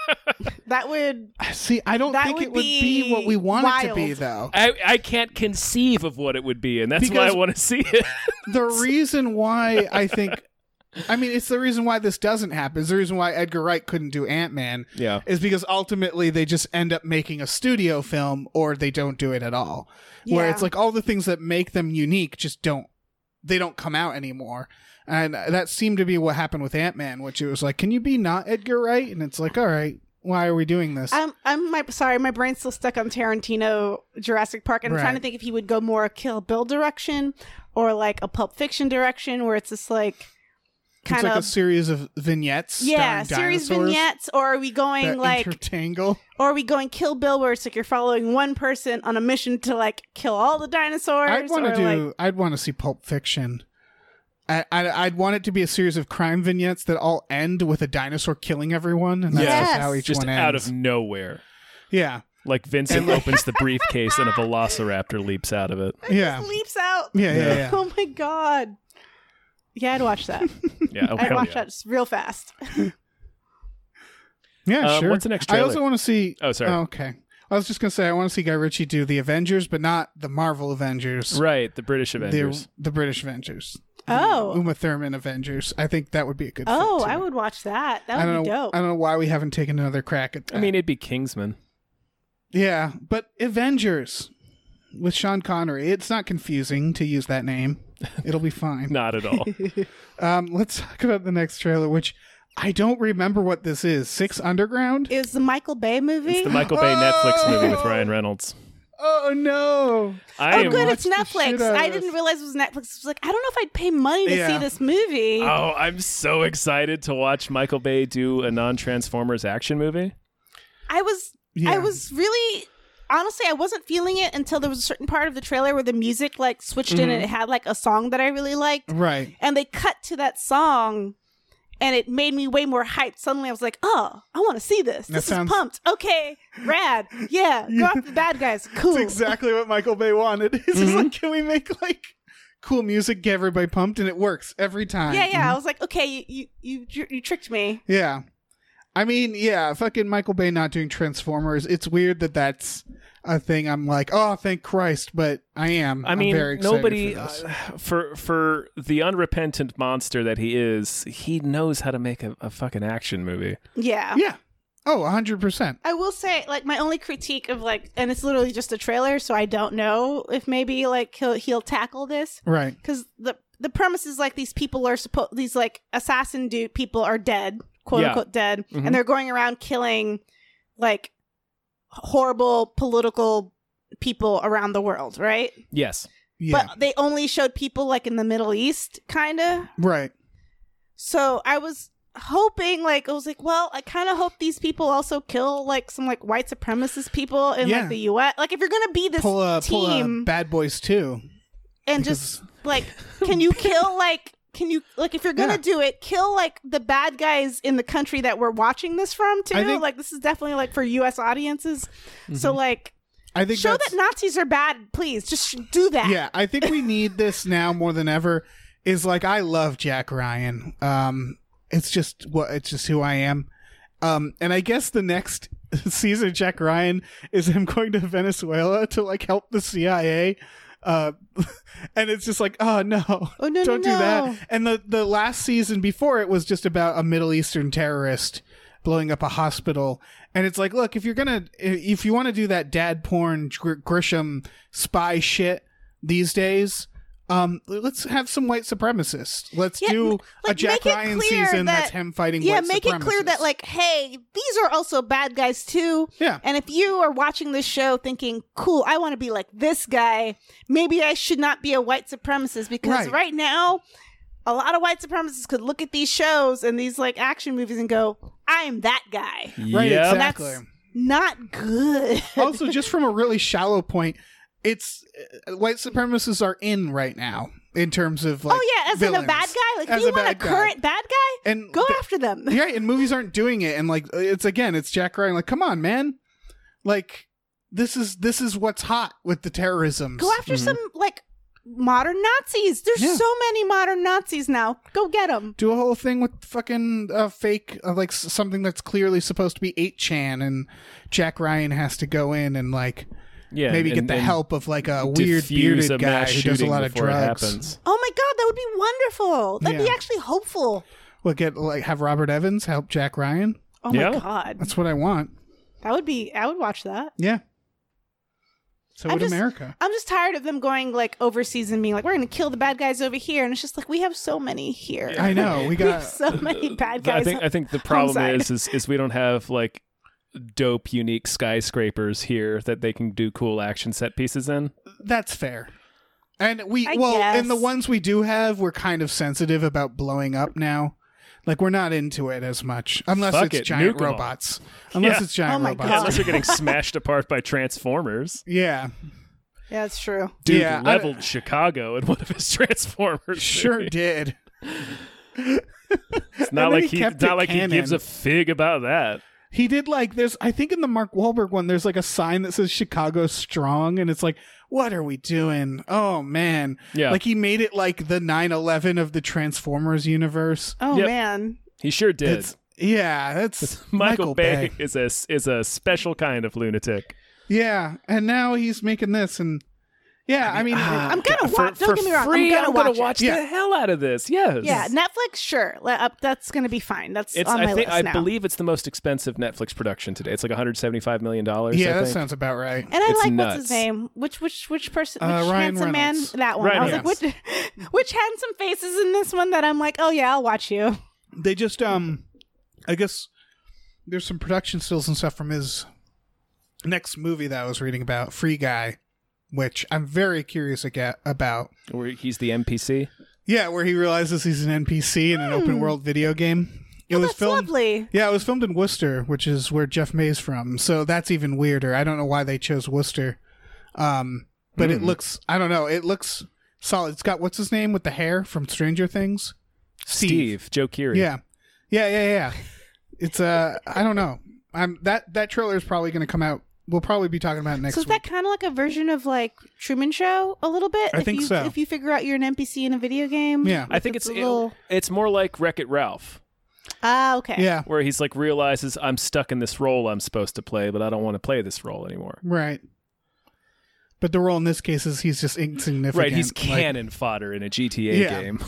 Speaker 4: That would
Speaker 3: see. I don't think it would be what we want it to be, though.
Speaker 1: I can't conceive of what it would be, and that's why I want to see it.
Speaker 3: The reason why I think, it's the reason why this doesn't happen. It's the reason why Edgar Wright couldn't do Ant-Man.
Speaker 1: Yeah,
Speaker 3: is because ultimately they just end up making a studio film, or they don't do it at all. Yeah. Where it's like all the things that make them unique just don't come out anymore. And that seemed to be what happened with Ant-Man, which it was like, can you be not Edgar Wright? And it's like, all right, why are we doing this?
Speaker 4: Sorry, my brain's still stuck on Tarantino Jurassic Park, and I'm trying to think if he would go more a Kill Bill direction or like a Pulp Fiction direction, where it's just like
Speaker 3: kind of a series of vignettes.
Speaker 4: Yeah, series vignettes. Or are we going like
Speaker 3: intertangle?
Speaker 4: Or are we going Kill Bill, where it's like you're following one person on a mission to like kill all the dinosaurs?
Speaker 3: I'd want to see Pulp Fiction. I'd want it to be a series of crime vignettes that all end with a dinosaur killing everyone, and that's just how each one ends.
Speaker 1: Out of nowhere.
Speaker 3: Yeah.
Speaker 1: Like Vincent opens the briefcase and a velociraptor leaps out of it.
Speaker 4: Just leaps out.
Speaker 3: Yeah.
Speaker 4: Oh my god. Yeah, I'd watch that. I'd watch that real fast.
Speaker 3: Yeah, sure.
Speaker 1: What's the next trailer?
Speaker 3: I also want to see...
Speaker 1: Oh, sorry.
Speaker 3: Oh, okay. I was just going to say, I want to see Guy Ritchie do the Avengers, but not the Marvel Avengers.
Speaker 1: Right, the British Avengers.
Speaker 3: The British Avengers. Uma Thurman Avengers. I think that would be a good fit, too.
Speaker 4: I would watch that. That would be dope.
Speaker 3: I don't know why we haven't taken another crack at that.
Speaker 1: It'd be Kingsman.
Speaker 3: Yeah, but Avengers with Sean Connery. It's not confusing to use that name. It'll be fine.
Speaker 1: Not at all.
Speaker 3: Let's talk about the next trailer, which I don't remember what this is. Six Underground?
Speaker 4: It's the Michael Bay movie?
Speaker 1: It's the Michael Bay Netflix movie with Ryan Reynolds.
Speaker 3: Oh, no.
Speaker 4: Good, it's Netflix. I didn't realize it was Netflix. I was like, I don't know if I'd pay money to see this movie.
Speaker 1: Oh, I'm so excited to watch Michael Bay do a non-Transformers action movie.
Speaker 4: I was really... Honestly, I wasn't feeling it until there was a certain part of the trailer where the music like switched in and it had like a song that I really liked.
Speaker 3: Right.
Speaker 4: And they cut to that song and it made me way more hyped. Suddenly I was like, oh, I want to see this. This is pumped. Okay, rad. Yeah, go after the bad guys. Cool.
Speaker 3: That's exactly what Michael Bay wanted. He's just like, can we make like cool music, get everybody pumped? And it works every time.
Speaker 4: Yeah. I was like, okay, you tricked me.
Speaker 3: Yeah. Fucking Michael Bay not doing Transformers. It's weird that that's a thing. I'm like, oh, thank Christ, but I'm very excited
Speaker 1: nobody
Speaker 3: for this.
Speaker 1: For the unrepentant monster that he is, he knows how to make a fucking action movie.
Speaker 4: Yeah.
Speaker 3: Yeah. Oh, 100%.
Speaker 4: I will say, like, my only critique of like, and it's literally just a trailer, so I don't know if maybe like he'll tackle this,
Speaker 3: right?
Speaker 4: Because the premise is like these people are these like assassin dude people are dead. "Quote unquote dead," and they're going around killing like horrible political people around the world, right?
Speaker 1: Yes.
Speaker 3: Yeah.
Speaker 4: But they only showed people like in the Middle East, kind of.
Speaker 3: Right.
Speaker 4: So I was hoping, like, well, I kind of hope these people also kill like some like white supremacist people in like the U.S. Like, if you're gonna be this team,
Speaker 3: Bad Boys 2,
Speaker 4: and just like, can you kill like? Can you, like, if you're gonna do it, kill like the bad guys in the country that we're watching this from too? Like, this is definitely like for U.S. audiences. So like,
Speaker 3: I think
Speaker 4: show that Nazis are bad, please. Just do that.
Speaker 3: Yeah, I think we need this now more than ever. Is like, I love Jack Ryan. It's just who I am. And I guess the next season of Jack Ryan is him going to Venezuela to like help the CIA. And it's just like, oh no, don't do that. And the last season before it was just about a Middle Eastern terrorist blowing up a hospital. And it's like, look, if you want to do that dad porn Grisham spy shit these days, let's have some white supremacists. Let's do a Jack Ryan season that's him fighting white supremacists. Yeah, make it clear
Speaker 4: that, like, hey, these are also bad guys too.
Speaker 3: Yeah.
Speaker 4: And if you are watching this show thinking, cool, I want to be like this guy, maybe I should not be a white supremacist, because right now, a lot of white supremacists could look at these shows and these like action movies and go, I'm that guy.
Speaker 3: Right, exactly.
Speaker 4: That's not good.
Speaker 3: Also, just from a really shallow point, it's white supremacists are in right now in terms of like,
Speaker 4: as
Speaker 3: villains.
Speaker 4: in a bad guy. Like, if you want a current bad guy,
Speaker 3: and
Speaker 4: go after them.
Speaker 3: Yeah, and movies aren't doing it, and like it's Jack Ryan. Like, come on, man! Like, this is what's hot with the terrorism.
Speaker 4: Go after some like modern Nazis. There's so many modern Nazis now. Go get them.
Speaker 3: Do a whole thing with fucking fake, like something that's clearly supposed to be 8chan, and Jack Ryan has to go in and like maybe get the help of like a weird bearded guy who does a lot of drugs.
Speaker 4: Oh my god, that would be wonderful. That'd be actually hopeful.
Speaker 3: Well, have Robert Evans help Jack Ryan.
Speaker 4: Oh my god,
Speaker 3: that's what I want.
Speaker 4: That would be. I would watch that.
Speaker 3: Yeah. So would America.
Speaker 4: I'm just tired of them going like overseas and being like, we're going to kill the bad guys over here, and it's just like we have so many here.
Speaker 3: I know we
Speaker 4: have so many bad guys.
Speaker 1: I think the problem is we don't have like dope, unique skyscrapers here that they can do cool action set pieces in.
Speaker 3: That's fair. And and the ones we do have, we're kind of sensitive about blowing up now. Like, we're not into it as much. Unless it's giant robots. Unless it's giant robots.
Speaker 1: Yeah, unless they're getting smashed apart by Transformers.
Speaker 3: Yeah.
Speaker 4: Yeah, that's true.
Speaker 1: Dude leveled Chicago in one of his Transformers.
Speaker 3: Sure did.
Speaker 1: It's not like he gives a fig about that.
Speaker 3: He did I think in the Mark Wahlberg one, there's like a sign that says Chicago Strong, and it's like, what are we doing? Oh, man. Yeah. Like, he made it like the 9/11 of the Transformers universe.
Speaker 4: Oh, man.
Speaker 1: He sure did.
Speaker 3: That's
Speaker 1: Michael Bay is a special kind of lunatic.
Speaker 3: Yeah, and now he's making this, and I'm
Speaker 4: gonna watch. Don't get me wrong. I'm gonna watch
Speaker 1: the hell out of this. Yes.
Speaker 4: Yeah, Netflix. Sure, that's gonna be fine. That's on my list now.
Speaker 1: I believe it's the most expensive Netflix production today. It's like $175 million.
Speaker 3: Yeah, that sounds about right.
Speaker 4: And I like what's his name? Which person? Which handsome man? That one. I was like, which handsome faces in this one that I'm like, oh yeah, I'll watch you.
Speaker 3: They just I guess there's some production stills and stuff from his next movie that I was reading about, Free Guy, which I'm very curious about.
Speaker 1: Where he's the NPC?
Speaker 3: Yeah, where he realizes he's an NPC in an open world video game. It was filmed.
Speaker 4: Lovely.
Speaker 3: Yeah, it was filmed in Worcester, which is where Jeff May's from. So that's even weirder. I don't know why they chose Worcester. But it looks, I don't know, it looks solid. It's got, what's his name with the hair from Stranger Things?
Speaker 1: Steve. Joe Keery.
Speaker 3: Yeah. It's I don't know. That trailer is probably going to come out. We'll probably be talking about it next week.
Speaker 4: So is that kind of like a version of like Truman Show a little bit?
Speaker 3: I think so.
Speaker 4: If you figure out you're an NPC in a video game?
Speaker 3: Yeah.
Speaker 1: I think it's more like Wreck-It Ralph.
Speaker 4: Ah, okay.
Speaker 3: Yeah.
Speaker 1: Where he's like realizes I'm stuck in this role I'm supposed to play, but I don't want to play this role anymore.
Speaker 3: Right. But the role in this case is he's just insignificant.
Speaker 1: Right, he's cannon fodder in a GTA game.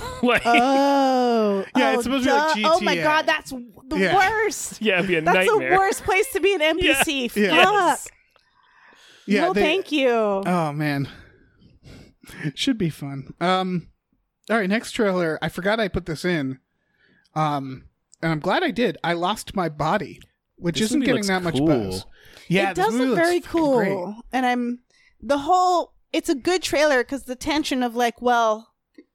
Speaker 3: It's supposed to be like GTA.
Speaker 4: Oh my god, that's the worst.
Speaker 1: Yeah, it'd be a
Speaker 4: nightmare. That's the worst place to be an NPC. Fuck.
Speaker 3: Yeah,
Speaker 4: no, thank you.
Speaker 3: Oh man, should be fun. All right, next trailer. I forgot I put this in. And I'm glad I did. I Lost My Body, which isn't getting that much buzz. Yeah,
Speaker 4: it does look very cool, great. And it's a good trailer because the tension of like, well,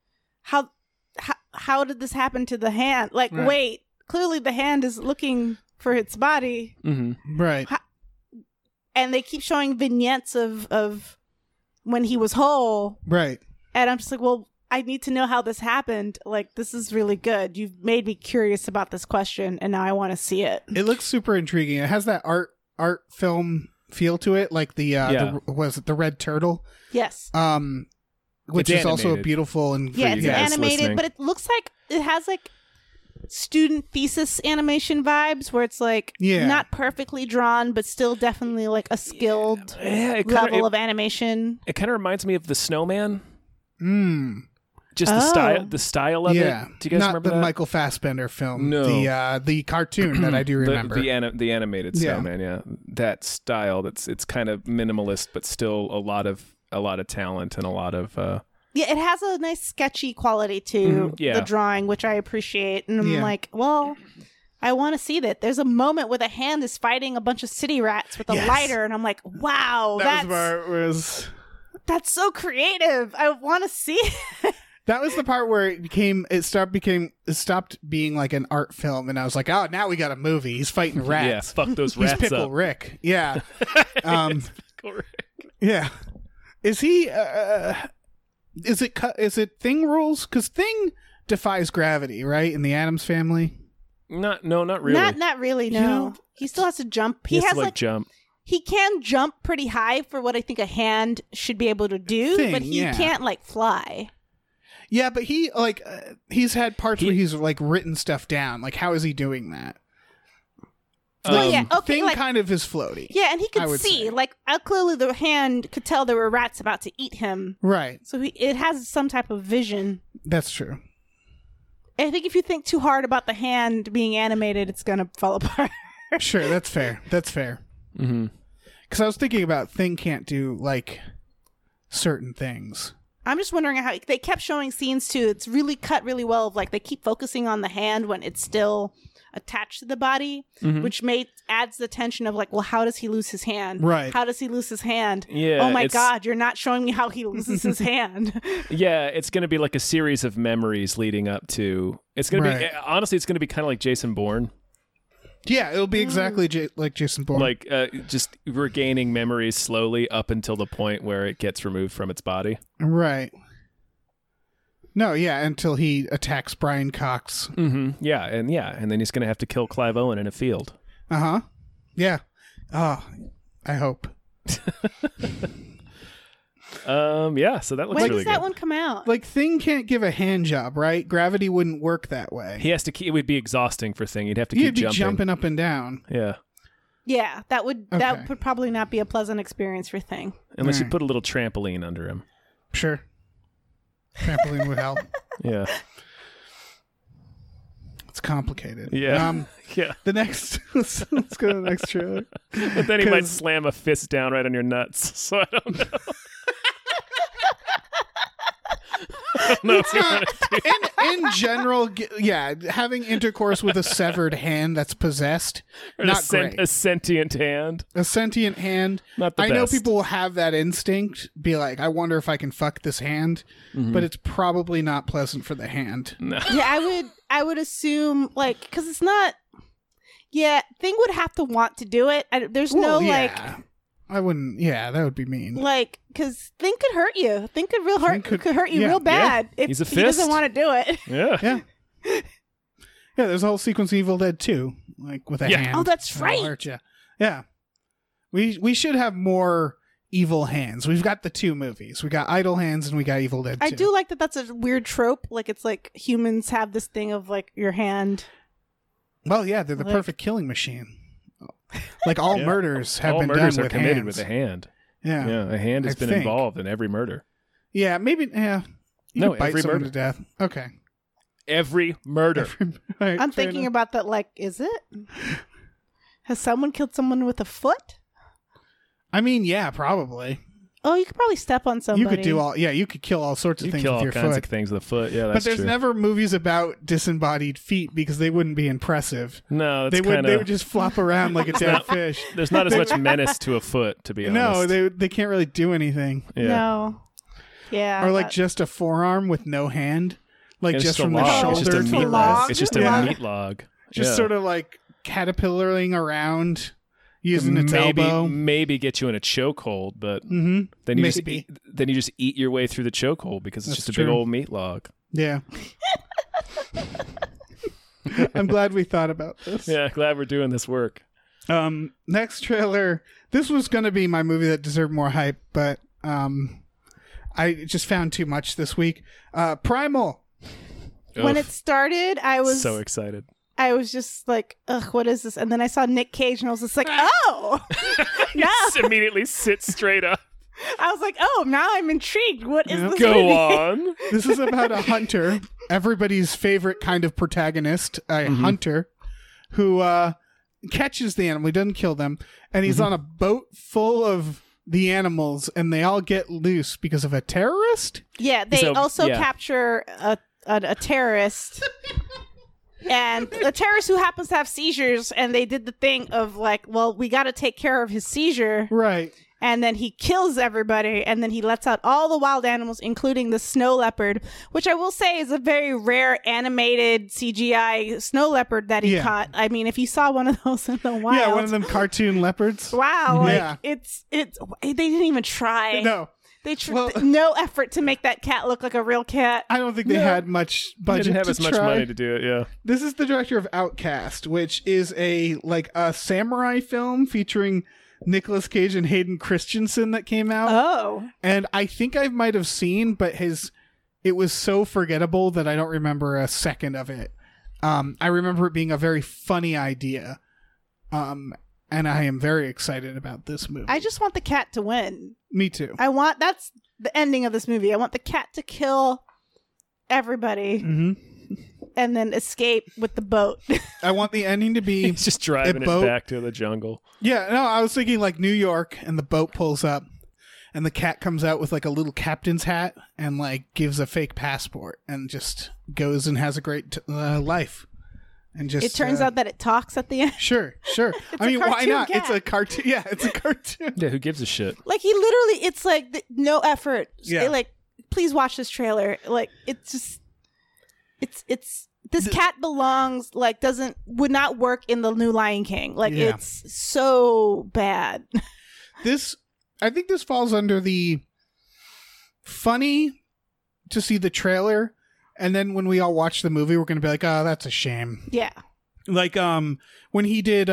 Speaker 4: how did this happen to the hand? Like, wait, clearly the hand is looking for its body,
Speaker 3: right?
Speaker 4: And they keep showing vignettes of when he was whole,
Speaker 3: right?
Speaker 4: And I'm just like, well, I need to know how this happened. Like, this is really good. You've made me curious about this question, and now I want to see it.
Speaker 3: It looks super intriguing. It has that art film feel to it, like the Red Turtle?
Speaker 4: Yes.
Speaker 3: Which is also beautiful and
Speaker 4: it's animated, but it looks like it has like student thesis animation vibes, where it's like not perfectly drawn, but still definitely like a skilled level of animation.
Speaker 1: It kind of reminds me of The Snowman. Just the style of it. Do you guys remember that?
Speaker 3: Not the Michael Fassbender film.
Speaker 1: No.
Speaker 3: The cartoon that I do remember.
Speaker 1: The animated Snowman, that style, it's kind of minimalist, but still a lot of talent and a lot of
Speaker 4: it has a nice sketchy quality to the drawing, which I appreciate. And I'm like, well, I want to see that. There's a moment where the hand is fighting a bunch of city rats with a lighter, and I'm like, wow, that's so creative. I want to see it.
Speaker 3: That was the part where it stopped being like an art film, and I was like, oh, now we got a movie. He's fighting rats.
Speaker 1: Yeah, fuck those rats.
Speaker 3: He's Pickle Rick. Yeah.
Speaker 1: Pickle Rick.
Speaker 3: Yeah. Is he? Is it Thing rules? Because Thing defies gravity, right? In the Addams Family.
Speaker 1: Not really.
Speaker 4: Not really. No, he still has to jump.
Speaker 1: He has to jump.
Speaker 4: he can jump pretty high for what I think a hand should be able to do, but he can't like fly.
Speaker 3: Yeah, but he he's had parts where he's like written stuff down. Like, how is he doing that? Thing like, kind of is floaty.
Speaker 4: Yeah, and he could see. Like, clearly the hand could tell there were rats about to eat him.
Speaker 3: Right.
Speaker 4: So it has some type of vision.
Speaker 3: That's true.
Speaker 4: I think if you think too hard about the hand being animated, it's going to fall apart.
Speaker 3: Sure, that's fair. That's fair.
Speaker 1: Mm-hmm.
Speaker 3: Because I was thinking about Thing can't do, like, certain things.
Speaker 4: I'm just wondering how they kept showing scenes too. It's really cut really well. Of like they keep focusing on the hand when it's still attached to the body, which adds the tension of like, well, how does he lose his hand?
Speaker 3: Right.
Speaker 4: How does he lose his hand?
Speaker 1: Yeah.
Speaker 4: Oh my God, you're not showing me how he loses his hand.
Speaker 1: Yeah, it's going to be like a series of memories leading up to. It's going to be honestly, it's going to be kind of like Jason Bourne.
Speaker 3: Yeah, it'll be exactly like Jason Bourne.
Speaker 1: Like just regaining memories slowly up until the point where it gets removed from its body.
Speaker 3: Right. No, yeah, until he attacks Brian Cox.
Speaker 1: Mm-hmm. Yeah, and then he's going to have to kill Clive Owen in a field.
Speaker 3: Uh-huh. Yeah. Oh, I hope.
Speaker 1: Yeah, so that looks
Speaker 4: when
Speaker 1: really
Speaker 4: does that
Speaker 1: good.
Speaker 4: one come out?
Speaker 3: Like, Thing can't give a hand job, right? Gravity wouldn't work that way.
Speaker 1: He has to keep. It would be exhausting for Thing. He'd have to keep
Speaker 3: jumping up and down.
Speaker 1: Yeah.
Speaker 4: Yeah, that would probably not be a pleasant experience for Thing.
Speaker 1: Unless you put a little trampoline under him.
Speaker 3: Sure. Trampoline would help.
Speaker 1: Yeah.
Speaker 3: It's complicated.
Speaker 1: Yeah. Yeah.
Speaker 3: The next let's go to the next trailer.
Speaker 1: But then he might slam a fist down right on your nuts. So I don't know.
Speaker 3: In general, having intercourse with a severed hand that's possessed,
Speaker 1: or
Speaker 3: not great.
Speaker 1: A sentient hand.
Speaker 3: A sentient hand.
Speaker 1: Not the best.
Speaker 3: I know people will have that instinct, be like, I wonder if I can fuck this hand, but it's probably not pleasant for the hand.
Speaker 1: No.
Speaker 4: Yeah, I would assume, like, because it's not. Yeah, Thing would have to want to do it. There's like.
Speaker 3: I wouldn't. Yeah, that would be mean.
Speaker 4: Like, because Thing could hurt you. Thing could hurt you real bad if
Speaker 1: He's a
Speaker 4: he doesn't want to do it.
Speaker 1: Yeah.
Speaker 3: Yeah. Yeah, there's a whole sequence in Evil Dead 2, like with a hand.
Speaker 4: Oh, that's right.
Speaker 3: That'll hurt you. Yeah. We should have more evil hands. We've got the 2 movies. We got Idle Hands and we got Evil Dead 2.
Speaker 4: I do like that that's a weird trope. Like, it's like humans have this thing of like your hand.
Speaker 3: Well, yeah, they're the perfect killing machine. Like all murders have been done with hands.
Speaker 1: All murders are committed with a hand.
Speaker 3: Yeah.
Speaker 1: Yeah, a hand has been involved in every murder.
Speaker 3: Yeah, maybe, You could bite
Speaker 1: every
Speaker 3: someone
Speaker 1: murder.
Speaker 3: to death. Okay.
Speaker 1: Every murder.
Speaker 3: Right,
Speaker 4: I'm thinking about that, like, is it? Has someone killed someone with a foot?
Speaker 3: I mean, yeah, probably.
Speaker 4: Oh, you could probably step on somebody.
Speaker 3: You could you could kill all sorts of things with your foot.
Speaker 1: You kill all kinds of things with a foot, yeah, that's
Speaker 3: But there's
Speaker 1: true.
Speaker 3: never movies about disembodied feet because they wouldn't be impressive.
Speaker 1: No,
Speaker 3: they would just flop around like a dead fish.
Speaker 1: There's not as much menace to a foot, to be honest.
Speaker 3: No, they can't really do anything.
Speaker 1: Yeah.
Speaker 4: No. Yeah.
Speaker 3: Or like just a forearm with no hand. Like
Speaker 1: It's
Speaker 3: just
Speaker 1: a
Speaker 3: from
Speaker 1: log.
Speaker 3: the shoulder
Speaker 1: It's just a
Speaker 3: to
Speaker 1: meat
Speaker 3: the
Speaker 1: log.
Speaker 3: wrist.
Speaker 1: It's just a meat log.
Speaker 3: Just sort of like caterpillaring around using its elbow.
Speaker 1: Maybe get you in a chokehold, but then you just eat your way through the chokehold because it's just a big old meat log.
Speaker 3: Yeah. I'm glad we thought about this.
Speaker 1: Yeah, glad we're doing this work.
Speaker 3: Next trailer. This was going to be my movie that deserved more hype, but I just found too much this week. Primal.
Speaker 4: When it started, I was
Speaker 1: so excited.
Speaker 4: I was just like, ugh, what is this? And then I saw Nick Cage and I was just like, oh!
Speaker 1: You just immediately sit straight up.
Speaker 4: I was like, oh, now I'm intrigued. What is this
Speaker 1: Go
Speaker 4: movie?
Speaker 1: on.
Speaker 3: This is about a hunter, everybody's favorite kind of protagonist, a hunter, who catches the animal. He doesn't kill them. And he's on a boat full of the animals, and they all get loose because of a terrorist?
Speaker 4: Yeah, they also capture a terrorist. And a terrorist who happens to have seizures, and they did the thing of like, well, we got to take care of his seizure.
Speaker 3: Right.
Speaker 4: And then he kills everybody, and then he lets out all the wild animals, including the snow leopard, which I will say is a very rare animated CGI snow leopard that he caught. I mean, if you saw one of those in the wild.
Speaker 3: Yeah, one of them cartoon leopards.
Speaker 4: Wow. Like, it's they didn't even try.
Speaker 3: No.
Speaker 4: They no effort to make that cat look like a real cat.
Speaker 3: I don't think they had much budget.
Speaker 1: They didn't have as much money to do it, yeah.
Speaker 3: This is the director of Outcast, which is a samurai film featuring Nicolas Cage and Hayden Christensen that came out.
Speaker 4: Oh.
Speaker 3: And I think I might have seen, but it was so forgettable that I don't remember a second of it. I remember it being a very funny idea. And I am very excited about this movie.
Speaker 4: I just want the cat to win.
Speaker 3: Me too.
Speaker 4: That's the ending of this movie. I want the cat to kill everybody and then escape with the boat.
Speaker 3: I want the ending to be
Speaker 1: He's just driving it back to the jungle.
Speaker 3: Yeah, no, I was thinking like New York, and the boat pulls up, and the cat comes out with like a little captain's hat and like gives a fake passport and just goes and has a great life. And just
Speaker 4: it turns out that it talks at the end.
Speaker 3: Sure. I mean, why not?
Speaker 4: Cat.
Speaker 3: It's a cartoon. Yeah, it's a cartoon.
Speaker 1: Yeah, who gives a shit?
Speaker 4: Like he literally, it's like no effort.
Speaker 3: Yeah.
Speaker 4: Like, please watch this trailer. Like it's just, it's this cat belongs. Like would not work in the new Lion King. Like it's so bad.
Speaker 3: I think this falls under the funny to see the trailer. And then when we all watch the movie, we're going to be like, oh, that's a shame.
Speaker 4: Yeah.
Speaker 3: Like when he did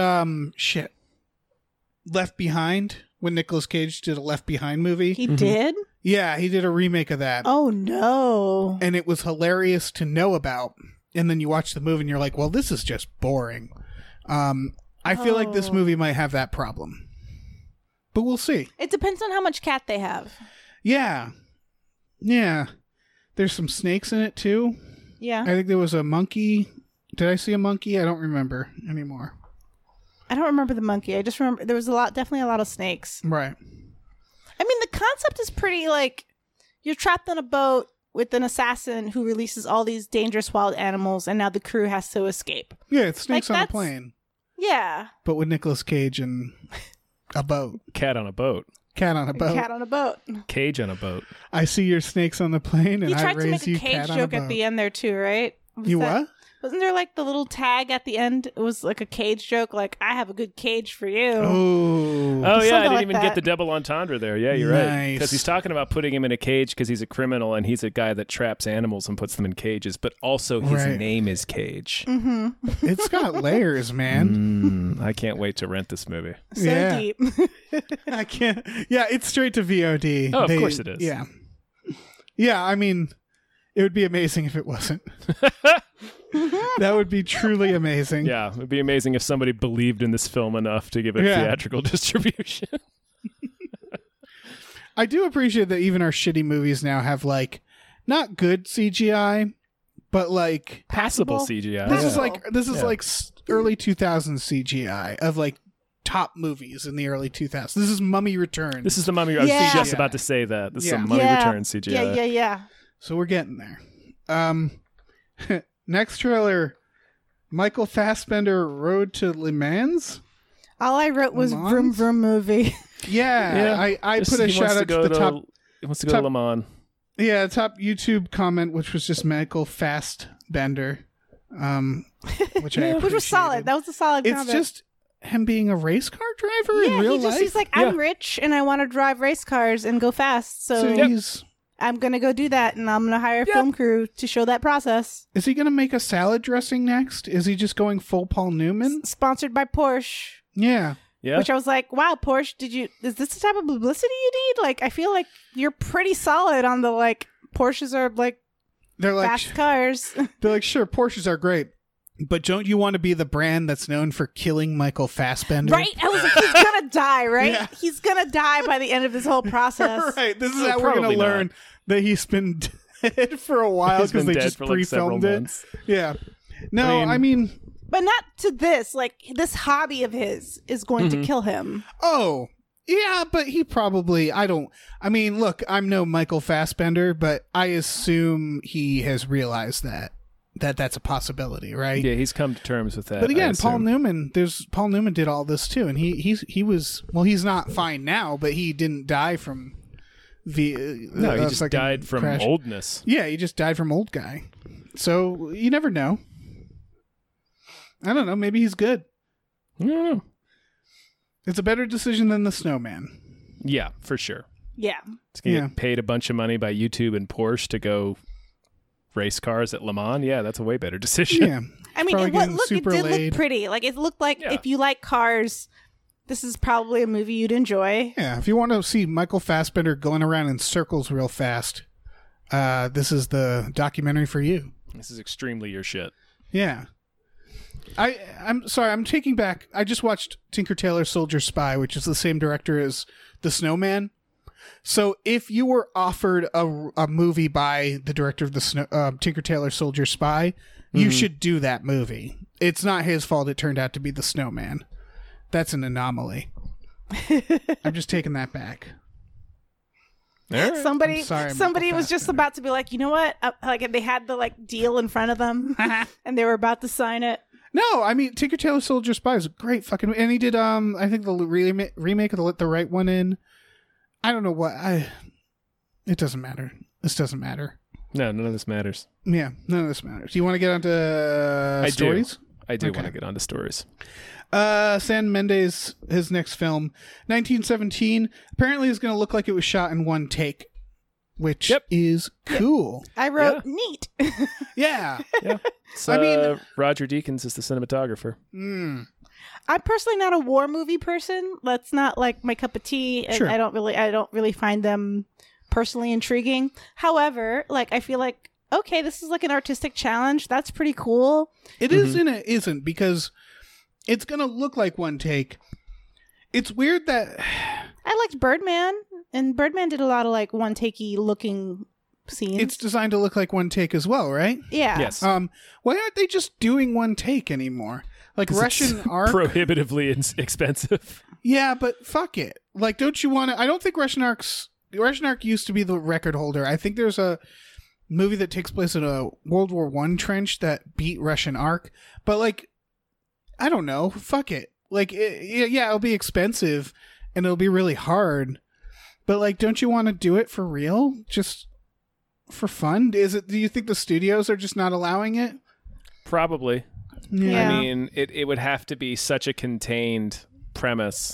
Speaker 3: Left Behind, when Nicolas Cage did a Left Behind movie.
Speaker 4: He did?
Speaker 3: Yeah, he did a remake of that.
Speaker 4: Oh, no.
Speaker 3: And it was hilarious to know about. And then you watch the movie and you're like, well, this is just boring. I feel like this movie might have that problem. But we'll see.
Speaker 4: It depends on how much cat they have.
Speaker 3: Yeah. There's some snakes in it, too.
Speaker 4: Yeah.
Speaker 3: I think there was a monkey. Did I see a monkey? I don't remember anymore.
Speaker 4: I don't remember the monkey. I just remember there was definitely a lot of snakes.
Speaker 3: Right.
Speaker 4: I mean, the concept is pretty, like, you're trapped on a boat with an assassin who releases all these dangerous wild animals, and now the crew has to escape.
Speaker 3: Yeah, it's snakes
Speaker 4: like,
Speaker 3: on a plane.
Speaker 4: Yeah.
Speaker 3: But with Nicolas Cage and a boat.
Speaker 1: Cat on a boat.
Speaker 3: Cat on a boat.
Speaker 4: Cat on a boat.
Speaker 1: Cage on a boat.
Speaker 3: I see your snakes on the plane, and
Speaker 4: He
Speaker 3: I
Speaker 4: tried to
Speaker 3: raise
Speaker 4: make a
Speaker 3: you
Speaker 4: cage
Speaker 3: cat on a
Speaker 4: joke
Speaker 3: boat.
Speaker 4: at the end there, too, right?
Speaker 3: What?
Speaker 4: Wasn't there like the little tag at the end? It was like a cage joke, like, I have a good cage for you.
Speaker 3: Oh,
Speaker 1: yeah, I didn't
Speaker 4: like
Speaker 1: even
Speaker 4: that.
Speaker 1: get the double entendre there. Yeah, you're right.
Speaker 3: Nice.
Speaker 1: Because he's talking about putting him in a cage because he's a criminal and he's a guy that traps animals and puts them in cages, but also his
Speaker 3: Right.
Speaker 1: name is Cage.
Speaker 3: It's got layers, man.
Speaker 1: I can't wait to rent this movie.
Speaker 4: So
Speaker 3: Yeah.
Speaker 4: deep.
Speaker 3: I can't. Yeah, it's straight to VOD.
Speaker 1: Oh, of course it is.
Speaker 3: Yeah. Yeah, I mean, it would be amazing if it wasn't. That would be truly amazing.
Speaker 1: Yeah, it'd be amazing if somebody believed in this film enough to give it
Speaker 3: Yeah.
Speaker 1: theatrical distribution.
Speaker 3: I do appreciate that even our shitty movies now have, like, not good CGI, but, like,
Speaker 1: Passable CGI.
Speaker 3: this is
Speaker 1: Yeah.
Speaker 3: like early 2000s CGI of, like, top movies in the early 2000s. This is Mummy Returns.
Speaker 1: This is the Mummy. I was
Speaker 4: Yeah.
Speaker 1: just about to say that. This is
Speaker 3: Yeah.
Speaker 1: a Mummy
Speaker 4: Yeah.
Speaker 1: Return CGI.
Speaker 4: Yeah.
Speaker 3: So we're getting there. Next trailer, Michael Fassbender Road to Le Mans.
Speaker 4: All I wrote was
Speaker 3: Le Mans?
Speaker 4: Vroom Vroom movie.
Speaker 3: Yeah. I
Speaker 1: Just-
Speaker 3: put a
Speaker 1: he
Speaker 3: shout
Speaker 1: wants
Speaker 3: out to
Speaker 1: go
Speaker 3: the top.
Speaker 1: He wants to go
Speaker 3: top-
Speaker 1: to Le Mans.
Speaker 3: Yeah, top YouTube comment, which was just Michael Fassbender, which I
Speaker 4: Which was
Speaker 3: appreciated.
Speaker 4: solid. That was a solid
Speaker 3: It's
Speaker 4: comment.
Speaker 3: just him being a race car driver in
Speaker 4: yeah,
Speaker 3: real life.
Speaker 4: he's like, I'm rich and I want to drive race cars and go fast. So
Speaker 3: So he's
Speaker 4: I'm going to go do that and I'm going to hire a film crew to show that process.
Speaker 3: is he going to make a salad dressing next? Is he just going full Paul Newman?
Speaker 4: Sponsored by Porsche.
Speaker 3: Yeah.
Speaker 1: Yeah.
Speaker 4: Which I was like, wow, Porsche, is this the type of publicity you need? Like, I feel like you're pretty solid on the, like, Porsches are, like,
Speaker 3: They're like
Speaker 4: fast cars.
Speaker 3: they're like, sure, Porsches are great. But don't you want to be the brand that's known for killing Michael Fassbender?
Speaker 4: Right? I was like, he's going to die, right?
Speaker 3: Yeah.
Speaker 4: He's going to die by the end of this whole process.
Speaker 3: Right. This is
Speaker 1: Oh,
Speaker 3: how we're going
Speaker 1: probably
Speaker 3: to learn that he's been dead for a while
Speaker 1: He's
Speaker 3: because
Speaker 1: been
Speaker 3: they
Speaker 1: dead
Speaker 3: just
Speaker 1: for like several
Speaker 3: pre-filmed it.
Speaker 1: months.
Speaker 3: Yeah. No, I mean,
Speaker 4: But not to this. Like, this hobby of his is going to kill him.
Speaker 3: oh, yeah, but he probably, look, I'm no Michael Fassbender, but I assume he has realized that that's a possibility, right?
Speaker 1: Yeah, he's come to terms with that.
Speaker 3: But again,
Speaker 1: I
Speaker 3: Paul
Speaker 1: assume.
Speaker 3: Newman did all this too, and he was, well, he's not fine now, but he didn't die from
Speaker 1: No, he just
Speaker 3: fucking
Speaker 1: died from
Speaker 3: crash.
Speaker 1: oldness.
Speaker 3: Yeah, he just died from old guy. So you never know. I don't know. Maybe he's good.
Speaker 1: I don't know.
Speaker 3: It's a better decision than the Snowman.
Speaker 1: Yeah, for sure.
Speaker 4: Yeah.
Speaker 1: He's gonna
Speaker 3: Yeah.
Speaker 1: get paid a bunch of money by YouTube and Porsche to go race cars at Le Mans. Yeah, that's a way better decision.
Speaker 3: Yeah.
Speaker 4: I mean,
Speaker 3: Probably
Speaker 4: it
Speaker 3: getting
Speaker 4: did
Speaker 3: super
Speaker 4: look
Speaker 3: laid.
Speaker 4: pretty. Like, it looked like
Speaker 1: Yeah.
Speaker 4: if you like cars, this is probably a movie you'd enjoy.
Speaker 3: Yeah, if you want to see Michael Fassbender going around in circles real fast, this is the documentary for you.
Speaker 1: This is extremely your shit.
Speaker 3: Yeah. I'm sorry, I'm taking back. I just watched Tinker Tailor Soldier Spy, which is the same director as The Snowman. So if you were offered a movie by the director of the Tinker Tailor Soldier Spy, you should do that movie. It's not his fault it turned out to be The Snowman. That's an anomaly. I'm just taking that back.
Speaker 4: Somebody
Speaker 3: Michael
Speaker 4: was just
Speaker 3: Fassbender.
Speaker 4: about to be like, you know what? Like they had the like deal in front of them, and they were about to sign it.
Speaker 3: No, I mean Tinker Tailor Soldier Spy is a great fucking, and he did I think the remake of the Let the Right One In. I don't know what it doesn't matter. This doesn't matter.
Speaker 1: No, none of this matters.
Speaker 3: Yeah, none of this matters. Do you want to get onto stories?
Speaker 1: I do want to get onto stories.
Speaker 3: Sam Mendes, his next film, 1917, apparently is going to look like it was shot in one take, which is cool.
Speaker 4: I wrote neat.
Speaker 3: Yeah.
Speaker 1: Yeah. So, I mean, Roger Deakins is the cinematographer.
Speaker 4: I'm personally not a war movie person. That's not like my cup of tea. And
Speaker 3: Sure.
Speaker 4: I don't really find them personally intriguing. However, like I feel like, okay, this is like an artistic challenge. That's pretty cool.
Speaker 3: It is and it isn't, because it's going to look like one take. It's weird that
Speaker 4: I liked Birdman, and Birdman did a lot of like one takey looking scenes.
Speaker 3: it's designed to look like one take as well, right?
Speaker 4: Yeah.
Speaker 1: Yes.
Speaker 3: Why aren't they just doing one take anymore? Like Russian Ark.
Speaker 1: Prohibitively expensive.
Speaker 3: Yeah, but fuck it. Like, don't you want to? I don't think Russian Ark used to be the record holder. I think there's a movie that takes place in a World War I trench that beat Russian Ark. But like, I don't know. Fuck it. Like, it'll be expensive and it'll be really hard. But like, don't you want to do it for real? Just for fun? Do you think the studios are just not allowing it?
Speaker 1: Probably.
Speaker 4: Yeah.
Speaker 1: I mean, it would have to be such a contained premise.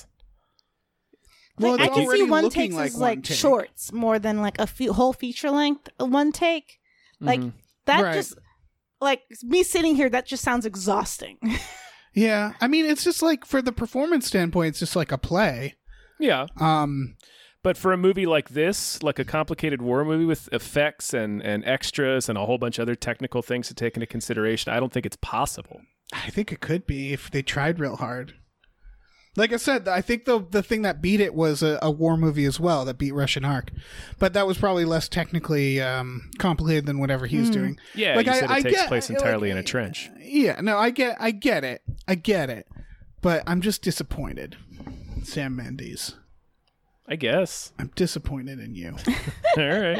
Speaker 3: Well,
Speaker 4: I
Speaker 3: it's
Speaker 4: can see
Speaker 3: already
Speaker 4: one
Speaker 3: looking
Speaker 4: takes
Speaker 3: like
Speaker 4: as
Speaker 3: one
Speaker 4: like
Speaker 3: take.
Speaker 4: shorts more than like a whole feature length one take. Like that
Speaker 3: Right.
Speaker 4: just like me sitting here, that just sounds exhausting.
Speaker 3: Yeah, I mean, it's just like, for the performance standpoint, it's just like a play.
Speaker 1: Yeah. But for a movie like this, like a complicated war movie with effects and extras and a whole bunch of other technical things to take into consideration, I don't think it's possible.
Speaker 3: I think it could be if they tried real hard. Like I said, I think the thing that beat it was a war movie as well, that beat Russian Ark. But that was probably less technically complicated than whatever he was doing.
Speaker 1: Yeah,
Speaker 3: like,
Speaker 1: you said it takes
Speaker 3: get-
Speaker 1: place entirely in a trench.
Speaker 3: Yeah, no, I get it. But I'm just disappointed. Sam Mendes.
Speaker 1: I guess.
Speaker 3: I'm disappointed in you.
Speaker 1: All right.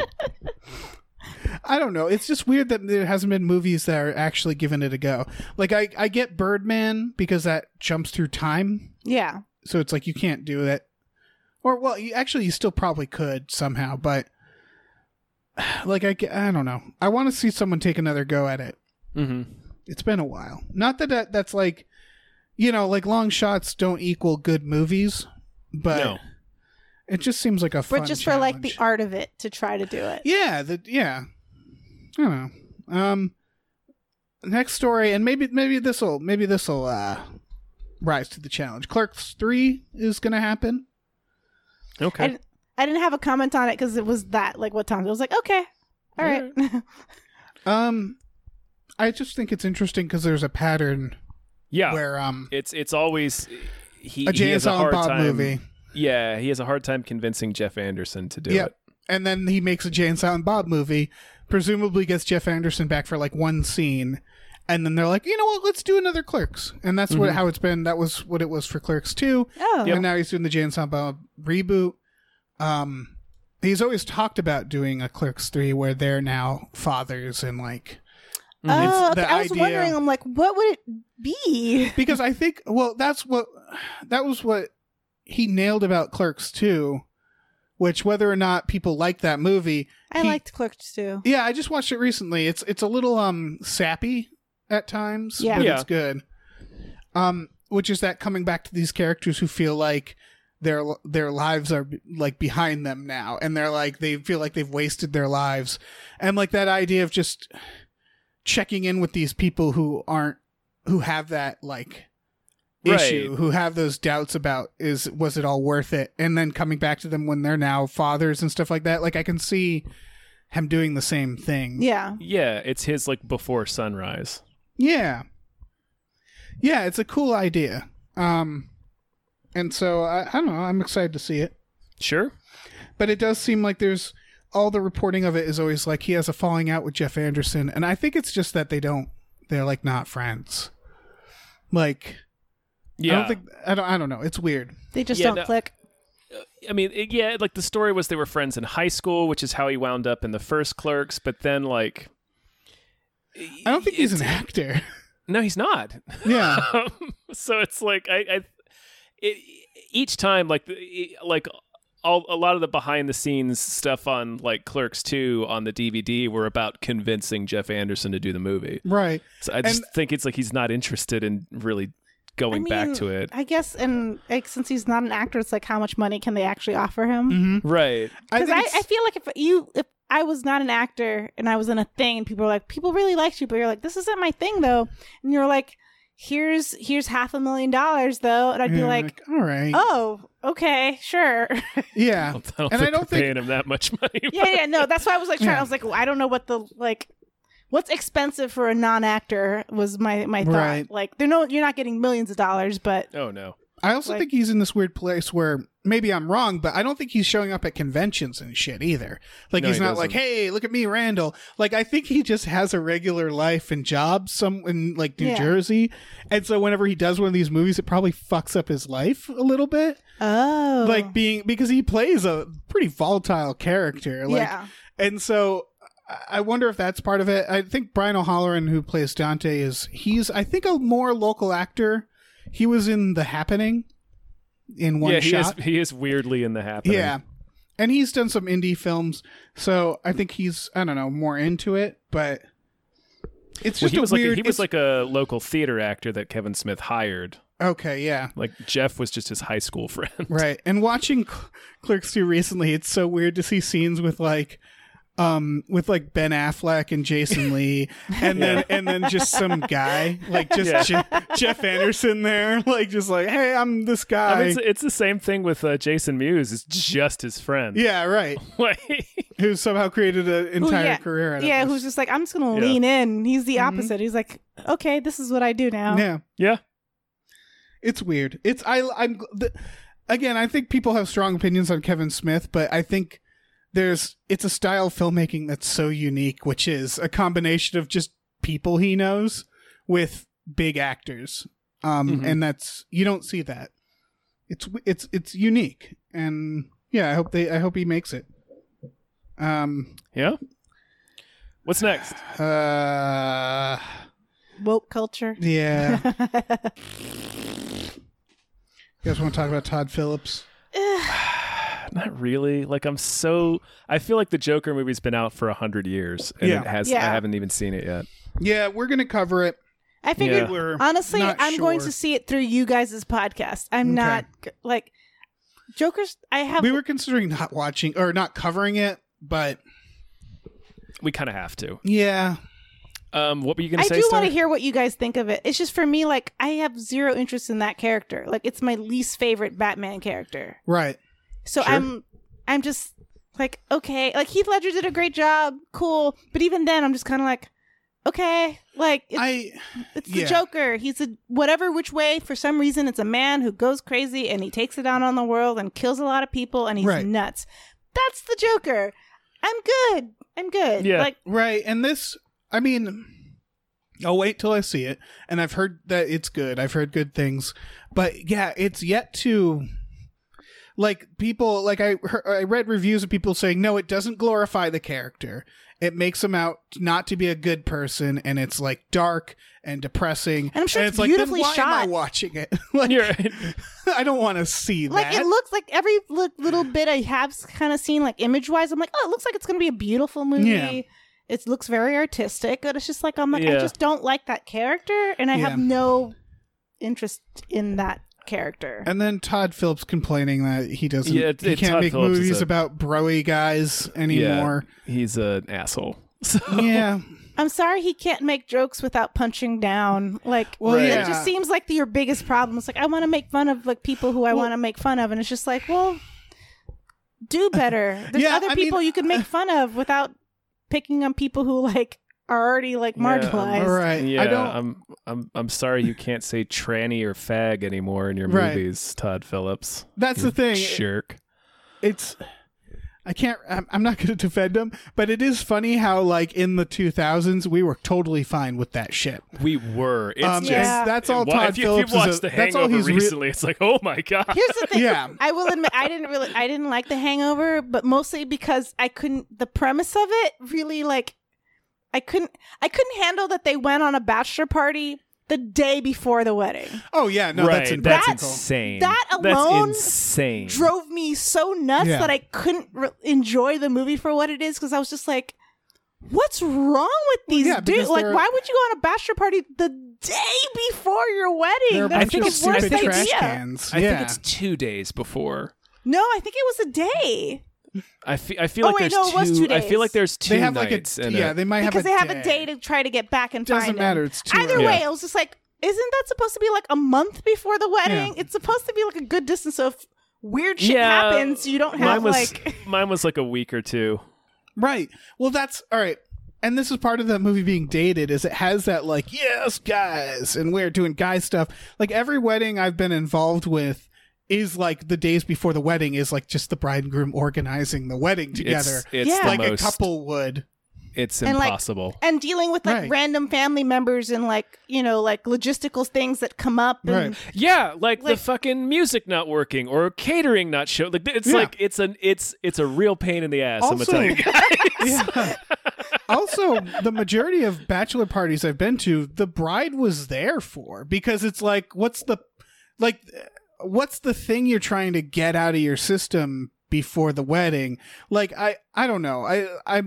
Speaker 3: I don't know. It's just weird that there hasn't been movies that are actually giving it a go. Like, I get Birdman because that jumps through time.
Speaker 4: Yeah.
Speaker 3: So it's like you can't do it. Or, well, you still probably could somehow, but like, I don't know. I want to see someone take another go at it.
Speaker 1: Mm-hmm.
Speaker 3: It's been a while. Not that that's like, like long shots don't equal good movies, but
Speaker 1: No.
Speaker 3: it just seems like a fun
Speaker 4: But just for like the
Speaker 3: challenge.
Speaker 4: art of it to try to do it.
Speaker 3: Yeah, I don't know. Next story, and maybe this'll rise to the challenge. Clerks 3 is gonna happen.
Speaker 1: Okay.
Speaker 4: I didn't have a comment on it because it was that like what time. I was like, okay, all right.
Speaker 3: I just think it's interesting because there's a pattern
Speaker 1: Yeah.
Speaker 3: where
Speaker 1: It's always he
Speaker 3: a Jay and
Speaker 1: has a
Speaker 3: Silent
Speaker 1: hard
Speaker 3: Bob
Speaker 1: time.
Speaker 3: movie.
Speaker 1: Yeah, he has a hard time convincing Jeff Anderson to do
Speaker 3: Yeah.
Speaker 1: it.
Speaker 3: And then he makes a Jay and Silent Bob movie, presumably gets Jeff Anderson back for like one scene, and then they're like, you know what, let's do another Clerks. And that's how it's been. That was what it was for Clerks 2.
Speaker 4: Oh.
Speaker 3: And now he's doing the Jay and Silent Bob reboot. He's always talked about doing a Clerks 3 where they're now fathers and like
Speaker 4: Oh,
Speaker 3: the
Speaker 4: okay. I was
Speaker 3: idea-
Speaker 4: wondering. I'm like, what would it be?
Speaker 3: because I think, well, that was what he nailed about Clerks 2, which whether or not people like that movie,
Speaker 4: I liked Clerks too.
Speaker 3: yeah, I just watched it recently. It's a little sappy at times,
Speaker 4: Yeah.
Speaker 3: but
Speaker 1: Yeah.
Speaker 3: it's good. Which is that coming back to these characters who feel like their lives are like behind them now, and they feel like they've wasted their lives, and like that idea of just checking in with these people who have that like issue, who have those doubts about was it all worth it, and then coming back to them when they're now fathers and stuff like that. Like I can see him doing the same thing.
Speaker 4: Yeah.
Speaker 1: Yeah, it's his like before sunrise.
Speaker 3: Yeah. Yeah, it's a cool idea. And so I don't know, I'm excited to see it.
Speaker 1: Sure.
Speaker 3: But it does seem like there's all the reporting of it is always like he has a falling out with Jeff Anderson, and I think it's just that they're like not friends. Like
Speaker 1: Yeah.
Speaker 3: I don't know. It's weird.
Speaker 4: They just don't click.
Speaker 1: I mean, like the story was they were friends in high school, which is how he wound up in the first Clerks, but then like
Speaker 3: I don't think he's an actor.
Speaker 1: No, he's not.
Speaker 3: Yeah.
Speaker 1: So it's like each time like a lot of the behind the scenes stuff on like Clerks 2 on the DVD were about convincing Jeff Anderson to do the movie.
Speaker 3: Right.
Speaker 1: So I just think it's like he's not interested in really going back to it.
Speaker 4: I guess, and like since he's not an actor, it's like how much money can they actually offer him?
Speaker 3: Mm-hmm.
Speaker 1: Right.
Speaker 4: Because I feel like if I was not an actor and I was in a thing and people were like, people really liked you, but you're like, this isn't my thing though, and you're like, here's $500,000 though, and I'd be like,
Speaker 3: all right,
Speaker 4: oh, okay, sure.
Speaker 3: Yeah.
Speaker 1: I don't think paying him that much money.
Speaker 4: Yeah, no, that's why I was like trying. I was like, well, I don't know what the like. What's expensive for a non-actor was my thought.
Speaker 3: Right.
Speaker 4: Like, you're not getting millions of dollars, but
Speaker 1: oh no.
Speaker 3: I also think he's in this weird place where maybe I'm wrong, but I don't think he's showing up at conventions and shit either. Like he's not like, hey, look at me, Randall. Like I think he just has a regular life and job in like New Jersey, and so whenever he does one of these movies, it probably fucks up his life a little bit.
Speaker 4: Oh,
Speaker 3: like because he plays a pretty volatile character. Like, and so. I wonder if that's part of it. I think Brian O'Halloran, who plays Dante, he's I think a more local actor. He was in The Happening in one shot.
Speaker 1: He is weirdly in The Happening.
Speaker 3: Yeah. And he's done some indie films, so I think he's, I don't know, more into it, but it's just
Speaker 1: he was like a local theater actor that Kevin Smith hired.
Speaker 3: Okay, yeah.
Speaker 1: Like Jeff was just his high school friend.
Speaker 3: Right. And watching Clerks 2 recently, it's so weird to see scenes with like Ben Affleck and Jason Lee, and then just some guy like just Jeff Anderson there, like just like, hey, I'm this guy.
Speaker 1: I mean, it's the same thing with Jason Mewes. It's just his friend.
Speaker 3: Yeah, right. Who somehow created an entire career.
Speaker 4: Yeah, who's just like, I'm just gonna lean in. He's the opposite. He's like, okay, this is what I do now.
Speaker 3: Yeah,
Speaker 1: yeah.
Speaker 3: It's weird. Again, I think people have strong opinions on Kevin Smith, but I think. It's a style of filmmaking that's so unique, which is a combination of just people he knows with big actors. And that's, you don't see that. It's unique. And yeah, I hope he makes it.
Speaker 1: Yeah. What's next?
Speaker 4: Woke culture.
Speaker 3: Yeah. You guys want to talk about Todd Phillips?
Speaker 1: Not really. Like I feel like the Joker movie's been out for 100 years and I haven't even seen it yet.
Speaker 3: Yeah, we're going to cover it.
Speaker 4: I figured, honestly, I'm going to see it through you guys' podcast. I'm not like Joker's. We
Speaker 3: were considering not watching or not covering it, but
Speaker 1: we kind of have to.
Speaker 3: Yeah.
Speaker 1: What were you going to say?
Speaker 4: I do want to hear what you guys think of it. It's just for me, like I have zero interest in that character. Like it's my least favorite Batman character.
Speaker 3: Right.
Speaker 4: So sure. I'm just like, okay, like Heath Ledger did a great job, cool. But even then, I'm just kind of like, okay, like it's the Joker. He's a whatever which way. For some reason, it's a man who goes crazy and he takes it out on the world and kills a lot of people and he's nuts. That's the Joker. I'm good.
Speaker 1: Yeah.
Speaker 4: Like
Speaker 3: right. And this, I mean, I'll wait till I see it. And I've heard that it's good. I've heard good things. But yeah, it's yet to. Like people, like I read reviews of people saying, no, it doesn't glorify the character. It makes him out not to be a good person, and it's like dark and depressing.
Speaker 4: And I'm sure
Speaker 3: it's
Speaker 4: beautifully
Speaker 3: like, then why
Speaker 4: shot.
Speaker 3: am I watching it? Like, I don't want to see
Speaker 4: like,
Speaker 3: that.
Speaker 4: Like it looks like every little bit I have kind of seen, like image wise, I'm like, oh, it looks like it's going to be a beautiful movie. Yeah. It looks very artistic, but it's just like I just don't like that character, and I have no interest in that character.
Speaker 3: And then Todd Phillips complaining that he doesn't he can't
Speaker 1: Todd
Speaker 3: make
Speaker 1: Phillips
Speaker 3: movies about broy guys anymore.
Speaker 1: Yeah, he's an asshole. So.
Speaker 3: Yeah.
Speaker 4: I'm sorry he can't make jokes without punching down. Like,
Speaker 3: Well,
Speaker 4: it
Speaker 3: yeah.
Speaker 4: just seems like your biggest problem. It's like, I want to make fun of like people who I want to make fun of. And it's just like, well, do better. There's other people you could make fun of without picking on people who like are already like marginalized.
Speaker 3: All right.
Speaker 1: Yeah, I'm sorry you can't say tranny or fag anymore in your movies, Todd Phillips.
Speaker 3: That's
Speaker 1: You
Speaker 3: the thing.
Speaker 1: Jerk.
Speaker 3: I'm not going to defend him, but it is funny how, like, in the 2000s, we were totally fine with that shit.
Speaker 1: We were. It's just,
Speaker 3: that's all Todd Phillips
Speaker 1: If you watched The Hangover recently, it's like, oh my God.
Speaker 4: Here's the thing.
Speaker 3: Yeah.
Speaker 4: I will admit, I didn't like The Hangover, but mostly because the premise of it really, like, I couldn't handle that they went on a bachelor party the day before the wedding.
Speaker 3: Oh, yeah. No,
Speaker 1: right.
Speaker 3: that's
Speaker 1: insane.
Speaker 4: That alone
Speaker 1: that's insane.
Speaker 4: drove me so nuts that I couldn't enjoy the movie for what it is, because I was just like, what's wrong with these dudes? Like, why would you go on a bachelor party the day before your wedding?
Speaker 3: I
Speaker 4: think
Speaker 3: it's
Speaker 4: the worst
Speaker 3: trash
Speaker 4: idea.
Speaker 3: cans.
Speaker 1: I think it's 2 days before.
Speaker 4: No, I think it was a day.
Speaker 1: I feel like there's
Speaker 4: it was 2 days.
Speaker 1: I feel like there's two
Speaker 3: They have
Speaker 1: nights.
Speaker 3: they might have
Speaker 4: Because
Speaker 3: a
Speaker 4: they have a day to try to get back and
Speaker 3: Doesn't
Speaker 4: find
Speaker 3: matter.
Speaker 4: them.
Speaker 3: It's too
Speaker 4: Either
Speaker 3: early.
Speaker 4: way, I was just like, isn't that supposed to be like a month before the wedding?
Speaker 3: Yeah.
Speaker 4: It's supposed to be like a good distance. So if weird shit happens, you don't have
Speaker 1: mine was like a week or two.
Speaker 3: Right. Well, that's all right. And this is part of that movie being dated, is it has that, like, yes, guys, and we're doing guy stuff. Like, every wedding I've been involved with is like the days before the wedding is like just the bride and groom organizing the wedding together.
Speaker 1: It's
Speaker 3: like
Speaker 1: the
Speaker 3: a couple would.
Speaker 1: It's
Speaker 4: And, like,
Speaker 1: impossible.
Speaker 4: and dealing with like random family members and like, you know, like logistical things that come up. And
Speaker 1: Yeah, like the fucking music not working or catering not show. Like it's like it's a real pain in the ass. I'm gonna tell you guys.
Speaker 3: Also, the majority of bachelor parties I've been to, the bride was there for, because it's like, what's the thing you're trying to get out of your system before the wedding? Like, I don't know. I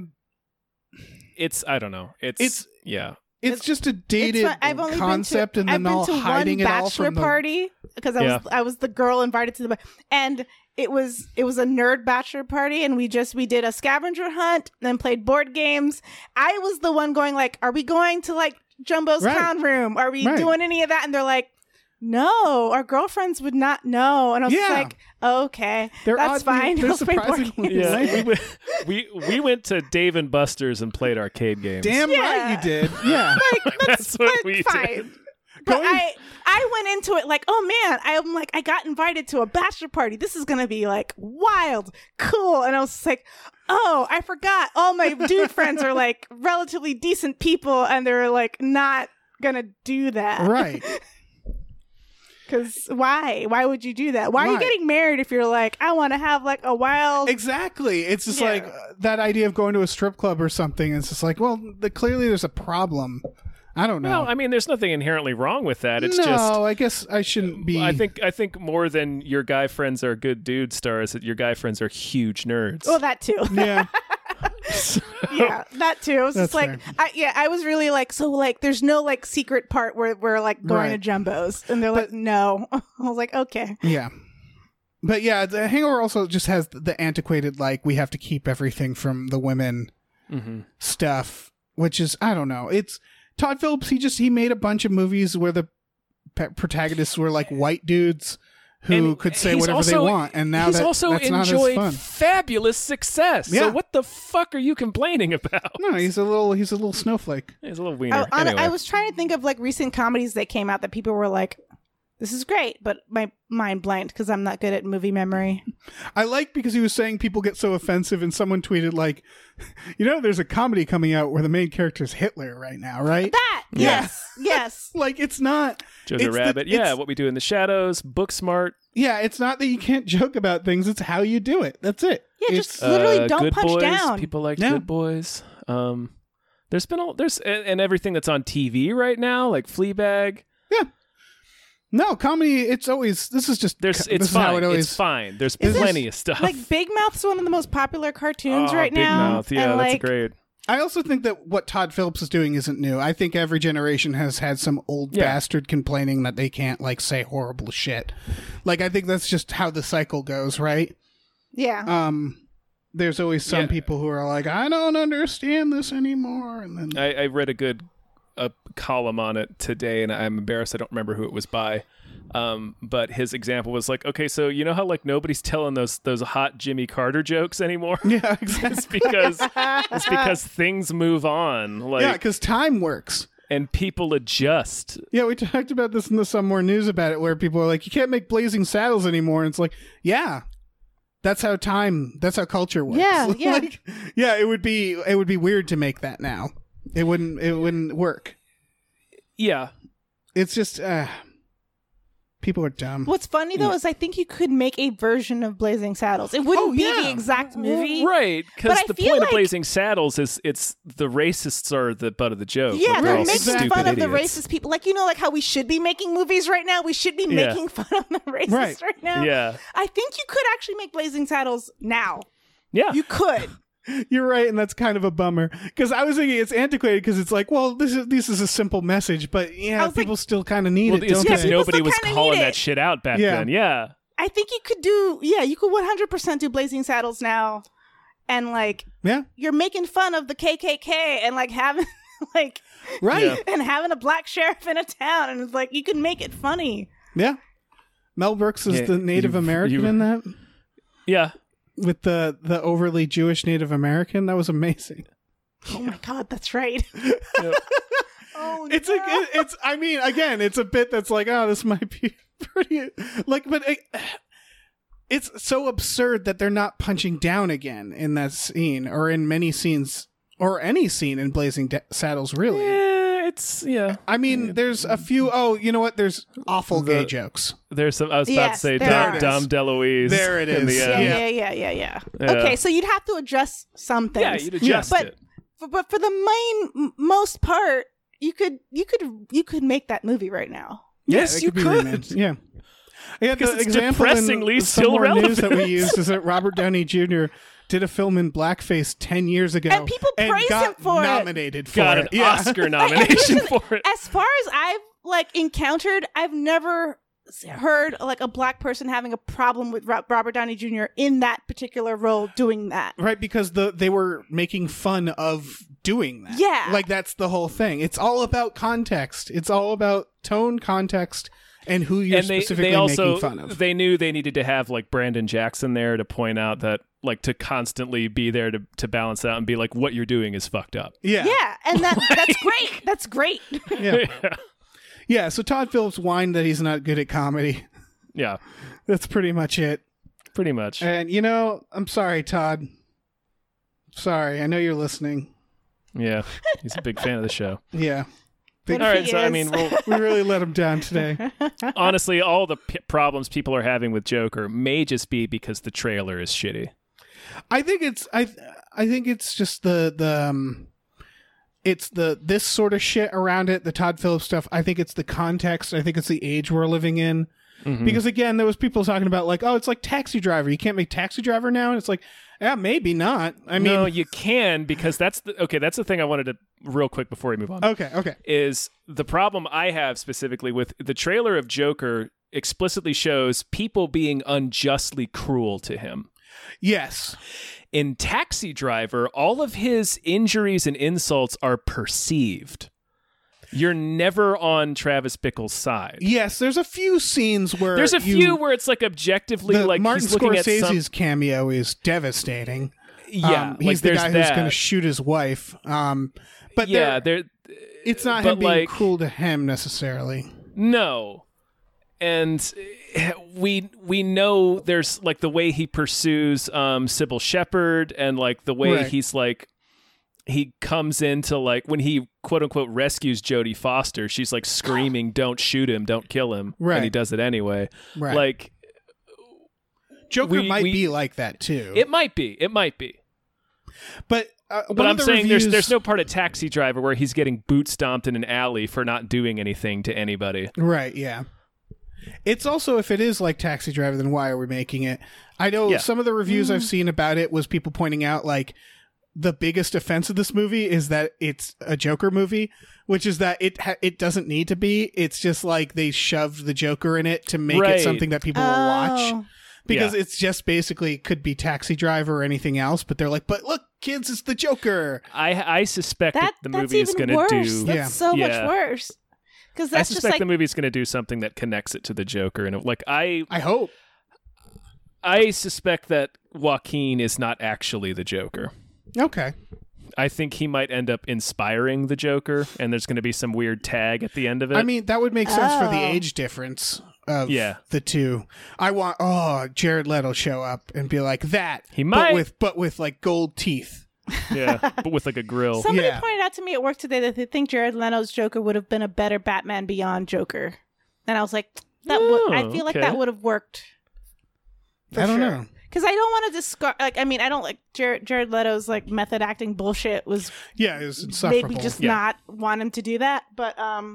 Speaker 3: don't know. It's just a dated concept, and then all hiding it all from the
Speaker 4: party, because I was the girl invited to the and it was a nerd bachelor party, and we did a scavenger hunt and played board games. I was the one going like, are we going to like Jumbo's Clown Room? Are we doing any of that? And they're like, no, our girlfriends would not know. And I was like, okay, that's fine.
Speaker 3: They're
Speaker 4: Let's play board games.
Speaker 1: Yeah, we went to Dave and Buster's and played arcade games.
Speaker 3: Damn right you did. Yeah,
Speaker 1: that's what we did.
Speaker 4: But I went into it like, oh man, I'm like, I got invited to a bachelor party. This is gonna be like wild, cool. And I was like, oh, I forgot. All my dude friends are like relatively decent people, and they're like not gonna do that,
Speaker 3: right?
Speaker 4: Because why? Why would you do that? Why are you getting married if you're like, I want to have like a wild...
Speaker 3: Exactly. It's just like that idea of going to a strip club or something. It's just like, well, clearly there's a problem. I don't know.
Speaker 1: Well, I mean, there's nothing inherently wrong with that. It's just...
Speaker 3: No, I guess I shouldn't be...
Speaker 1: I think more than your guy friends are good dude stars, that your guy friends are huge nerds.
Speaker 4: Oh, that too.
Speaker 3: Yeah.
Speaker 4: Yeah, that too. It was just like, I was really like, so like, there's no like secret part where we're like going to Jumbo's, and they're like, no. I was like, okay.
Speaker 3: Yeah. But yeah, the Hangover also just has the antiquated, like, we have to keep everything from the women stuff, which is, I don't know. It's Todd Phillips. He made a bunch of movies where the protagonists were like white dudes who could say whatever they want, and now that's not as fun.
Speaker 1: He's also enjoyed fabulous success.
Speaker 3: Yeah.
Speaker 1: So what the fuck are you complaining about?
Speaker 3: No, he's a little snowflake.
Speaker 1: He's a little wiener.
Speaker 4: Anyway. I was trying to think of like recent comedies that came out that people were like, this is great, but my mind blanked because I'm not good at movie memory.
Speaker 3: I like because he was saying people get so offensive, and someone tweeted like, there's a comedy coming out where the main character is Hitler right now, right?
Speaker 4: That yes.
Speaker 3: Like, it's not
Speaker 1: Jojo Rabbit. What we do in the shadows. Booksmart.
Speaker 3: Yeah, it's not that you can't joke about things; it's how you do it. That's it.
Speaker 4: Yeah, just literally don't
Speaker 1: Good
Speaker 4: punch
Speaker 1: Boys.
Speaker 4: down.
Speaker 1: People like Good Boys. There's and everything that's on TV right now, like Fleabag.
Speaker 3: Yeah. No, comedy, it's always, this is fine.
Speaker 1: It's fine. There's plenty of stuff.
Speaker 4: Like Big Mouth's one of the most popular cartoons right
Speaker 1: Big
Speaker 4: now.
Speaker 1: Mouth. Yeah,
Speaker 4: and
Speaker 1: that's
Speaker 4: like,
Speaker 1: great.
Speaker 3: I also think that what Todd Phillips is doing isn't new. I think every generation has had some old bastard complaining that they can't, like, say horrible shit. Like, I think that's just how the cycle goes, right?
Speaker 4: Yeah.
Speaker 3: there's always some people who are like, I don't understand this anymore. And then
Speaker 1: I read a good column on it today, and I'm embarrassed I don't remember who it was by. But his example was like, okay, so you know how like nobody's telling those hot Jimmy Carter jokes anymore?
Speaker 3: Yeah, exactly.
Speaker 1: it's because things move on. Like,
Speaker 3: yeah, because time works.
Speaker 1: And people adjust.
Speaker 3: Yeah, we talked about this in the Some More News about it, where people are like, you can't make Blazing Saddles anymore. And it's like, yeah, that's how culture works.
Speaker 4: Yeah, yeah.
Speaker 3: Like, yeah, it would be weird to make that now. It wouldn't work.
Speaker 1: Yeah.
Speaker 3: It's just, people are dumb.
Speaker 4: What's funny though is I think you could make a version of Blazing Saddles. It wouldn't be the exact movie,
Speaker 1: right? Because the point of Blazing Saddles is it's the racists are the butt of the joke.
Speaker 4: Yeah,
Speaker 1: like,
Speaker 4: they're making
Speaker 1: stupid
Speaker 4: fun
Speaker 1: idiots.
Speaker 4: of the racist people. Like like how we should be making movies right now. We should be making fun of the racists right now.
Speaker 1: Yeah,
Speaker 4: I think you could actually make Blazing Saddles now.
Speaker 1: Yeah,
Speaker 4: you could.
Speaker 3: You're right, and that's kind of a bummer because I was thinking it's antiquated because it's like, well, this is a simple message, but people still kind of need it. Don't they?
Speaker 1: Nobody was calling that shit out back then. Yeah,
Speaker 4: I think you could do. Yeah, you could 100% do Blazing Saddles now, and like, you're making fun of the KKK and like having like and having a black sheriff in a town, and it's like you can make it funny.
Speaker 3: Yeah, Mel Brooks is the Native American in that.
Speaker 1: Yeah.
Speaker 3: With the overly Jewish Native American, that was amazing.
Speaker 4: Oh my God, that's right.
Speaker 3: Oh, it's. I mean, again, it's a bit that's like, oh, this might be pretty. Like, but it's so absurd that they're not punching down again in that scene, or in many scenes, or any scene in Blazing Saddles, really. I mean, there's a few. Oh, you know what? There's awful gay jokes.
Speaker 1: There's some. I was about to say Dom DeLuise.
Speaker 3: There it is.
Speaker 4: Yeah. Okay, so you'd have to adjust some things.
Speaker 1: Yeah, you'd adjust it.
Speaker 4: But for the most part, you could make that movie right now.
Speaker 1: Yes, you could.
Speaker 3: Yeah.
Speaker 1: Because
Speaker 3: the
Speaker 1: it's
Speaker 3: example
Speaker 1: depressingly
Speaker 3: in
Speaker 1: still relevant.
Speaker 3: News that we used is that Robert Downey Jr. did a film in blackface 10 years ago,
Speaker 4: and people praise him for
Speaker 3: nominated
Speaker 4: it.
Speaker 3: For
Speaker 1: got
Speaker 3: it.
Speaker 1: an Oscar nomination for it.
Speaker 4: As far as I've encountered, I've never heard like a black person having a problem with Robert Downey Jr. in that particular role doing that.
Speaker 3: Right, because they were making fun of doing that.
Speaker 4: Yeah,
Speaker 3: like that's the whole thing. It's all about context. It's all about tone, context, and who you're specifically making fun of.
Speaker 1: They knew they needed to have like Brandon Jackson there to point out that, like, to constantly be there to balance out and be like, what you're doing is fucked up.
Speaker 4: Yeah, and that's great. That's great.
Speaker 3: Yeah. So Todd Phillips whined that he's not good at comedy.
Speaker 1: Yeah,
Speaker 3: that's pretty much it.
Speaker 1: Pretty much.
Speaker 3: And I'm sorry, Todd. Sorry, I know you're listening.
Speaker 1: Yeah, he's a big fan of the show.
Speaker 3: Yeah.
Speaker 1: All right, so I mean,
Speaker 3: we really let him down today.
Speaker 1: Honestly, all the problems people are having with Joker may just be because the trailer is shitty.
Speaker 3: I think it's just it's this sort of shit around it, the Todd Phillips stuff. I think it's the context. I think it's the age we're living in. Mm-hmm. Because again, there was people talking about like, oh, it's like Taxi Driver. You can't make Taxi Driver now, and it's like, yeah, maybe not. I mean,
Speaker 1: no, you can, because that's the thing I wanted to real quick before we move on.
Speaker 3: Okay.
Speaker 1: Is the problem I have specifically with the trailer of Joker explicitly shows people being unjustly cruel to him.
Speaker 3: Yes.
Speaker 1: In Taxi Driver, all of his injuries and insults are perceived. You're never on Travis Bickle's side.
Speaker 3: Yes, there's a few scenes where
Speaker 1: where it's like objectively like
Speaker 3: Martin
Speaker 1: he's looking
Speaker 3: Scorsese's cameo is devastating.
Speaker 1: Yeah,
Speaker 3: he's the guy who's going to shoot his wife. But
Speaker 1: yeah,
Speaker 3: it's not him being cruel to him necessarily.
Speaker 1: No, and we know there's like the way he pursues Sybil Shepherd, and like the way he's like. He comes into like when he quote unquote rescues Jodie Foster, she's like screaming, "Don't shoot him! Don't kill him!"
Speaker 3: Right.
Speaker 1: And he does it anyway.
Speaker 3: Right.
Speaker 1: Like
Speaker 3: Joker might be like that too.
Speaker 1: It might be. But I'm saying there's no part of Taxi Driver where he's getting boot stomped in an alley for not doing anything to anybody.
Speaker 3: Right. Yeah. It's also, if it is like Taxi Driver, then why are we making it? I know some of the reviews I've seen about it was people pointing out like. The biggest offense of this movie is that it's a Joker movie, which is that it doesn't need to be. It's just like they shoved the Joker in it to make it something that people will watch. because it's just basically could be Taxi Driver or anything else, but they're like, but look, kids, it's the Joker.
Speaker 1: I suspect that the movie is going to do.
Speaker 4: That's so much worse. Because
Speaker 1: I suspect the movie's going to do something that connects it to the Joker, and like I
Speaker 3: hope.
Speaker 1: I suspect that Joaquin is not actually the Joker.
Speaker 3: Okay.
Speaker 1: I think he might end up inspiring the Joker, and there's going to be some weird tag at the end of it.
Speaker 3: I mean, that would make sense for the age difference of the two. I want Jared Leto show up and be like that.
Speaker 1: He might,
Speaker 3: but with like gold teeth.
Speaker 1: Yeah, but with like a grill.
Speaker 4: Somebody pointed out to me at work today that they think Jared Leto's Joker would have been a better Batman Beyond Joker, and I was like, I feel like that would have worked.
Speaker 3: I don't know.
Speaker 4: Because I don't want to discard. Like, I mean, I don't like Jared Leto's like method acting bullshit. It was insufferable. Maybe just not want him to do that. But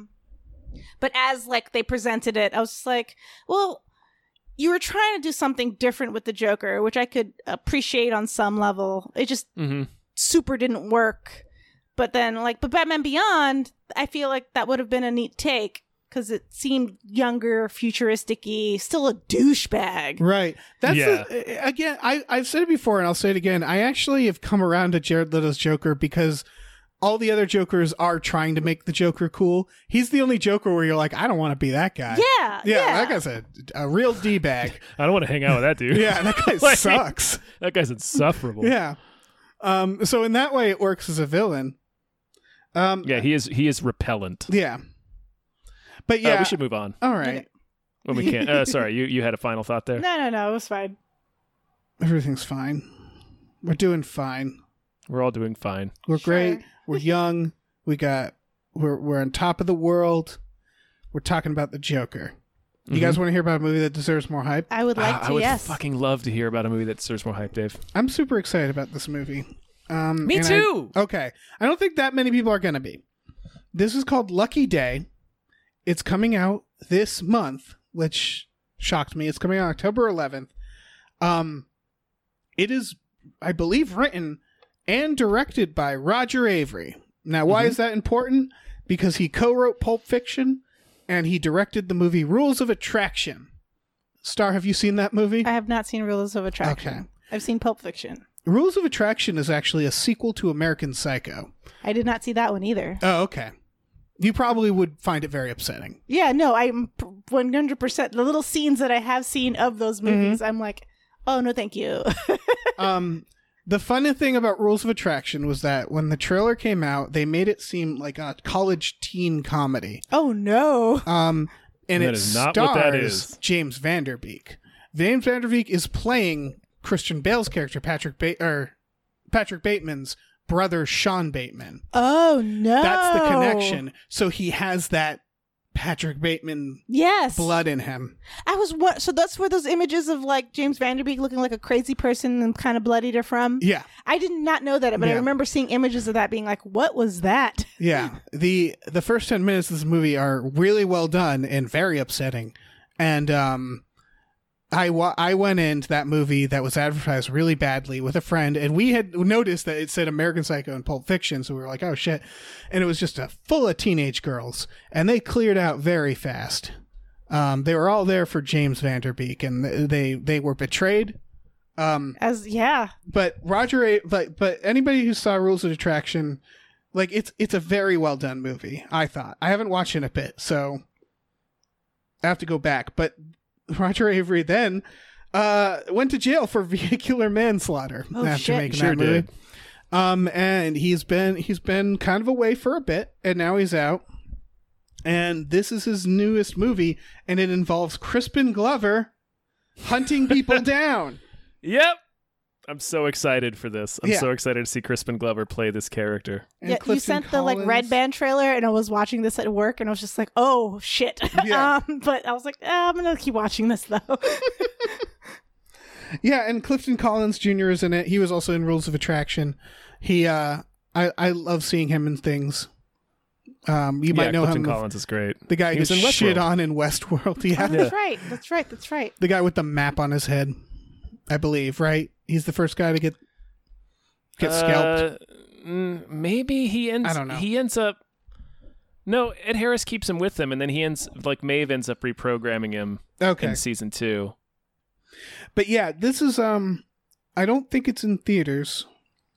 Speaker 4: as like they presented it, I was just like, well, you were trying to do something different with the Joker, which I could appreciate on some level. It just super didn't work. But then but Batman Beyond, I feel like that would have been a neat take. Because it seemed younger, futuristic-y, still a douchebag.
Speaker 3: Right. That's again, I've said it before and I'll say it again. I actually have come around to Jared Leto's Joker because all the other Jokers are trying to make the Joker cool. He's the only Joker where you're like, I don't want to be that guy.
Speaker 4: Yeah.
Speaker 3: That guy's a real D-bag.
Speaker 1: I don't want to hang out with that dude.
Speaker 3: Yeah, that guy sucks.
Speaker 1: That guy's insufferable.
Speaker 3: Yeah. So in that way, it works as a villain.
Speaker 1: He is repellent.
Speaker 3: Yeah. But yeah,
Speaker 1: we should move on.
Speaker 3: All right.
Speaker 1: When we can't. Sorry, you had a final thought there?
Speaker 4: No, it was fine.
Speaker 3: Everything's fine. We're doing fine.
Speaker 1: We're all doing fine.
Speaker 3: We're great. We're young. We're on top of the world. We're talking about the Joker. You guys want to hear about a movie that deserves more hype?
Speaker 4: I would like to,
Speaker 1: I would fucking love to hear about a movie that deserves more hype, Dave.
Speaker 3: I'm super excited about this movie.
Speaker 1: Me too!
Speaker 3: Okay. I don't think that many people are going to be. This is called Lucky Day. It's coming out this month, which shocked me. It's coming out October 11th. It is, I believe, written and directed by Roger Avary. Now, why is that important? Because he co-wrote Pulp Fiction and he directed the movie Rules of Attraction. Star, have you seen that movie?
Speaker 4: I have not seen Rules of Attraction. Okay. I've seen Pulp Fiction.
Speaker 3: Rules of Attraction is actually a sequel to American Psycho.
Speaker 4: I did not see that one either.
Speaker 3: Oh, okay. You probably would find it very upsetting.
Speaker 4: Yeah, no, I'm 100%. The little scenes that I have seen of those movies, I'm like, oh, no, thank you.
Speaker 3: The funny thing about Rules of Attraction was that when the trailer came out, they made it seem like a college teen comedy.
Speaker 4: Oh, no.
Speaker 3: And
Speaker 1: that
Speaker 3: it stars James Van Der Beek. James Van Der Beek is playing Christian Bale's character, Patrick Bateman's brother, Sean Bateman.
Speaker 4: Oh, no.
Speaker 3: That's the connection. So he has that Patrick Bateman blood in him.
Speaker 4: So that's where those images of like James Van Der Beek looking like a crazy person and kind of bloodied are from?
Speaker 3: Yeah.
Speaker 4: I did not know that, but I remember seeing images of that being like, what was that?
Speaker 3: Yeah. The first 10 minutes of this movie are really well done and very upsetting. And I went into that movie that was advertised really badly with a friend, and we had noticed that it said American Psycho and Pulp Fiction, so we were like, oh shit. And it was just full of teenage girls, and they cleared out very fast. They were all there for James Van Der Beek, and they were betrayed. But but anybody who saw Rules of Attraction, like it's a very well done movie, I thought. I haven't watched it in a bit, so I have to go back, but Roger Avary then went to jail for vehicular manslaughter after making that movie. And he's been kind of away for a bit, and now he's out. And this is his newest movie, and it involves Crispin Glover hunting people down.
Speaker 1: Yep. I'm so excited for this. I'm so excited to see Crispin Glover play this character.
Speaker 4: And you sent the Red Band trailer, and I was watching this at work, and I was just like, "Oh shit!" Yeah. But I was like, "I'm gonna keep watching this though."
Speaker 3: Yeah, and Clifton Collins Jr. is in it. He was also in Rules of Attraction. He, I love seeing him in things. You might know
Speaker 1: Clifton
Speaker 3: him.
Speaker 1: Collins is great.
Speaker 3: The guy who gets shit on in Westworld. Yeah,
Speaker 4: That's right.
Speaker 3: The guy with the map on his head, I believe. Right. He's the first guy to get scalped.
Speaker 1: Maybe he ends. I don't know. He ends up. No, Ed Harris keeps him with him, and then Maeve ends up reprogramming him. In season 2.
Speaker 3: But yeah, this is I don't think it's in theaters.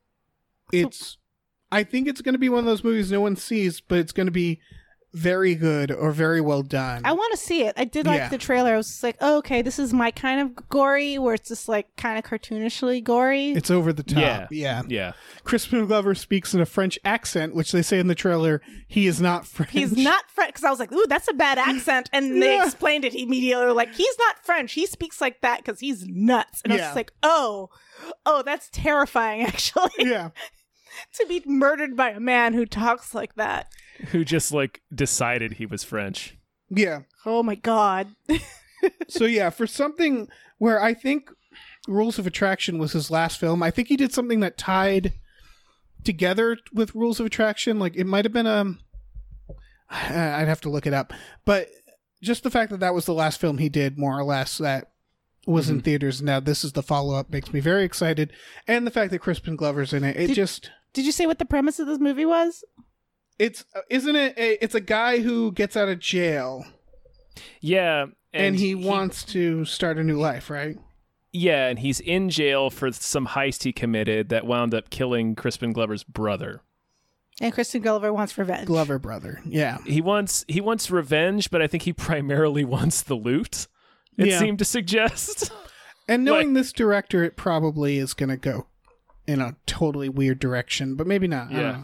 Speaker 3: I think it's going to be one of those movies no one sees, but it's going to be very good or very well done.
Speaker 4: I want to see it. I did like the trailer. I was just like, oh, okay, this is my kind of gory, where it's just like kind of cartoonishly gory.
Speaker 3: It's over the top. Yeah. Crispin Glover speaks in a French accent, which they say in the trailer he is not French.
Speaker 4: He's not French, because I was like, ooh, that's a bad accent. And they explained it immediately. Like, he's not French. He speaks like that because he's nuts. And I was just like, oh, that's terrifying, actually.
Speaker 3: Yeah.
Speaker 4: To be murdered by a man who talks like that.
Speaker 1: Who just like decided he was French.
Speaker 3: Yeah.
Speaker 4: Oh my God.
Speaker 3: So yeah, for something where I think Rules of Attraction was his last film, I think he did something that tied together with Rules of Attraction. Like, it might have been I'd have to look it up. But just the fact that that was the last film he did, more or less, that was in theaters. Now this is the follow-up, makes me very excited. And the fact that Crispin Glover's in it.
Speaker 4: Did you say what the premise of this movie was?
Speaker 3: It's a guy who gets out of jail.
Speaker 1: Yeah.
Speaker 3: And he wants to start a new life, right?
Speaker 1: Yeah, and he's in jail for some heist he committed that wound up killing Crispin Glover's brother.
Speaker 4: And Crispin Glover wants revenge.
Speaker 3: Glover brother, yeah.
Speaker 1: He wants revenge, but I think he primarily wants the loot, it seemed to suggest.
Speaker 3: And knowing this director, it probably is going to go in a totally weird direction, but maybe not.
Speaker 1: Yeah.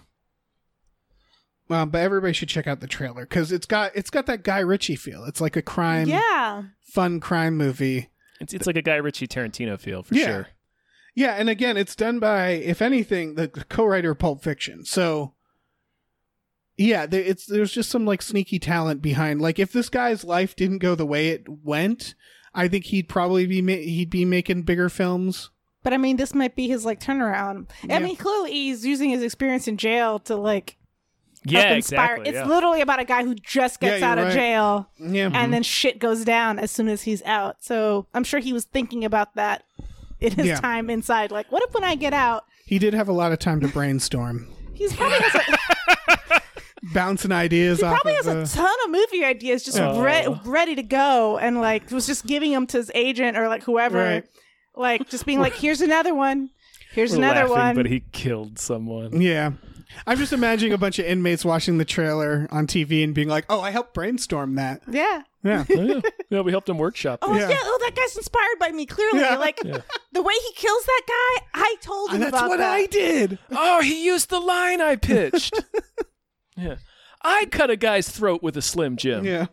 Speaker 3: But everybody should check out the trailer because it's got that Guy Ritchie feel. It's like a fun crime movie.
Speaker 1: It's like a Guy Ritchie Tarantino feel for sure.
Speaker 3: Yeah, and again, it's done by, if anything, the co-writer of Pulp Fiction. So, yeah, there's just some like sneaky talent behind. Like, if this guy's life didn't go the way it went, I think he'd probably be making bigger films.
Speaker 4: But I mean, this might be his like turnaround. Yeah. I mean, clearly he's using his experience in jail to like.
Speaker 1: Yeah,
Speaker 4: inspire.
Speaker 1: exactly.
Speaker 4: It's literally about a guy who just gets out of jail,
Speaker 3: and
Speaker 4: then shit goes down as soon as he's out. So I'm sure he was thinking about that in his time inside. Like, what if when I get out?
Speaker 3: He did have a lot of time to brainstorm.
Speaker 4: He's probably has
Speaker 3: bouncing ideas.
Speaker 4: He probably has a ton of movie ideas just ready to go, and like was just giving them to his agent or like whoever, like just being like, "Here's another one. Here's another one."
Speaker 1: But he killed someone.
Speaker 3: Yeah. I'm just imagining a bunch of inmates watching the trailer on TV and being like, "Oh, I helped brainstorm that."
Speaker 4: Yeah.
Speaker 3: Yeah.
Speaker 1: Yeah, we helped him workshop.
Speaker 4: Oh, yeah. Oh, that guy's inspired by me, clearly.
Speaker 3: Yeah.
Speaker 4: Like, the way he kills that guy, I told him about that.
Speaker 3: That's what I did.
Speaker 1: Oh, he used the line I pitched. Yeah. I'd cut a guy's throat with a Slim Jim.
Speaker 3: Yeah.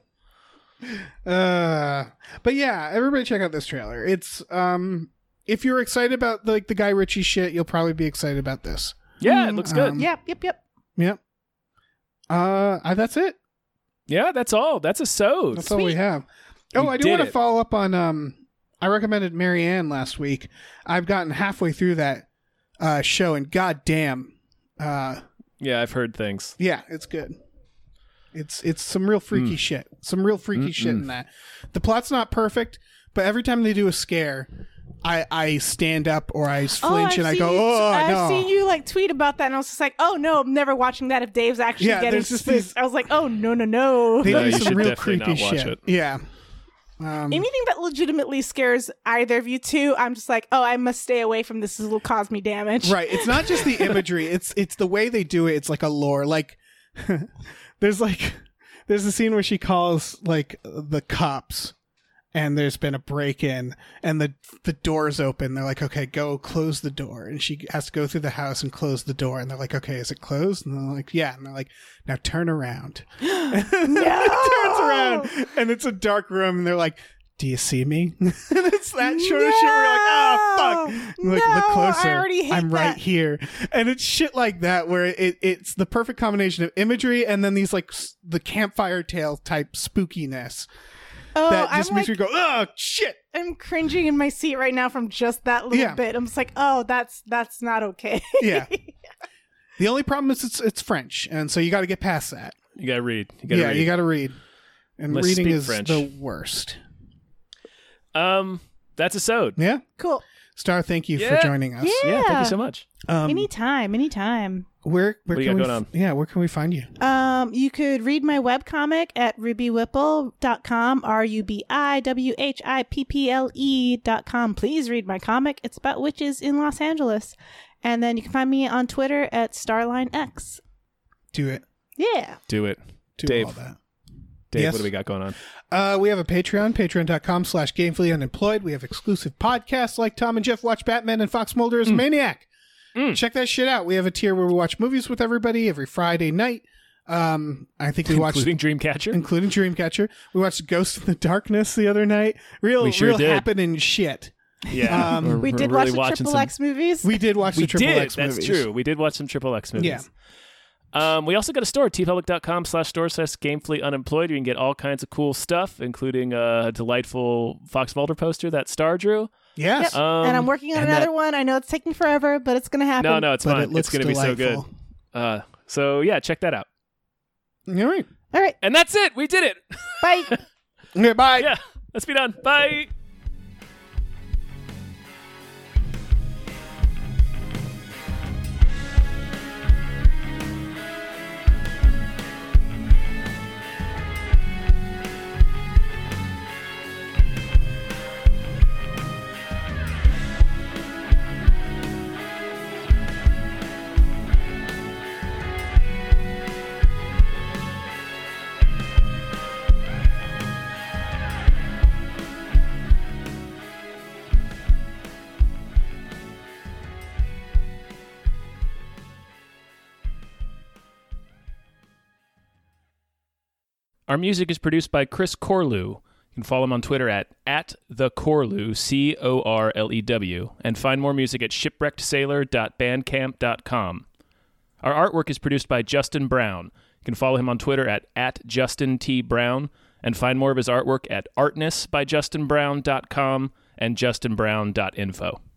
Speaker 3: But yeah, everybody check out this trailer. It's, if you're excited about like the Guy Ritchie shit, you'll probably be excited about this.
Speaker 1: Yeah, it looks good.
Speaker 4: Yep.
Speaker 3: That's it.
Speaker 1: Yeah, that's all. That's a sewed.
Speaker 3: That's all we have. Oh, I do want to follow up on, I recommended Marianne last week. I've gotten halfway through that show, and goddamn.
Speaker 1: Yeah, I've heard things.
Speaker 3: Yeah, it's good. It's some real freaky shit. Some real freaky shit in that. The plot's not perfect, but every time they do a scare, I stand up or I flinch and I go, no.
Speaker 4: I've seen you like tweet about that, and I was just like, oh no, I'm never watching that if Dave's actually getting spooked. I was like, oh no.
Speaker 3: They do
Speaker 1: you
Speaker 3: some real
Speaker 1: should
Speaker 3: creepy
Speaker 1: not watch
Speaker 3: shit.
Speaker 1: It.
Speaker 3: Yeah.
Speaker 4: Anything that legitimately scares either of you two, I'm just like, oh, I must stay away from this. This will cause me damage.
Speaker 3: Right. It's not just the imagery. It's the way they do it. It's like a lore. Like there's a scene where she calls like the cops. And there's been a break-in, and the door's open. They're like, okay, go close the door. And she has to go through the house and close the door. And they're like, okay, is it closed? And they're like, yeah. And they're like, now turn around.
Speaker 4: No!
Speaker 3: Turns around, and it's a dark room. And they're like, do you see me? And it's that sort of shit where you're like, oh, fuck. And like, look closer.
Speaker 4: I already hate
Speaker 3: I'm right here. And it's shit like that where it's the perfect combination of imagery and then these like the campfire tale type spookiness. That just makes me go, oh, shit.
Speaker 4: I'm cringing in my seat right now from just that little bit. I'm just like, oh, that's not okay.
Speaker 3: Yeah. The only problem is it's French, and so you got to get past that.
Speaker 1: You got to read.
Speaker 3: You got to read. And
Speaker 1: Unless
Speaker 3: reading is
Speaker 1: French.
Speaker 3: the worst.
Speaker 1: That's a sewed.
Speaker 3: Yeah?
Speaker 4: Cool.
Speaker 3: Star, thank you for joining us.
Speaker 1: Yeah, thank you so much.
Speaker 5: Anytime.
Speaker 3: Where
Speaker 1: what do you
Speaker 3: can
Speaker 1: got going on?
Speaker 3: Yeah, where can we find you?
Speaker 5: You could read my webcomic at rubywhipple.com, RUBIWHIPPLE.com. Please read my comic. It's about witches in Los Angeles. And then you can find me on Twitter at StarlineX.
Speaker 3: Do it.
Speaker 5: Yeah.
Speaker 1: Do it.
Speaker 3: Do
Speaker 1: Dave.
Speaker 3: all that.
Speaker 1: Dave,
Speaker 3: Yes.
Speaker 1: what do we got going on?
Speaker 3: We have a Patreon, patreon.com/gamefullyunemployed. We have exclusive podcasts like Tom and Jeff Watch Batman and Fox Mulder's Maniac. Check that shit out. We have a tier where we watch movies with everybody every Friday night. I think we watched...
Speaker 1: Including Dreamcatcher?
Speaker 3: We watched Ghost in the Darkness the other night. Real
Speaker 1: did.
Speaker 3: happening shit.
Speaker 1: Yeah.
Speaker 5: We did watch the Triple X movies.
Speaker 3: We did watch the Triple X movies.
Speaker 1: That's true. We did watch some Triple X movies.
Speaker 3: Yeah.
Speaker 1: We also got a store, tpublic.com/store/gamefullyunemployed. You can get all kinds of cool stuff, including a delightful Fox Mulder poster that Star drew.
Speaker 3: Yes.
Speaker 5: Yep. And I'm working on another one. I know it's taking forever, but it's going to happen.
Speaker 1: No, it's fine. It's going to be so good. So, yeah, check that out.
Speaker 3: All right.
Speaker 1: And that's it. We did it.
Speaker 5: Bye.
Speaker 3: Okay, bye.
Speaker 1: Yeah, let's be done. Bye. Our music is produced by Chris Corlew. You can follow him on Twitter at @thecorlew, CORLEW, and find more music at shipwreckedsailor.bandcamp.com. Our artwork is produced by Justin Brown. You can follow him on Twitter at @JustinTBrown, and find more of his artwork at artnessbyjustinbrown.com and justinbrown.info.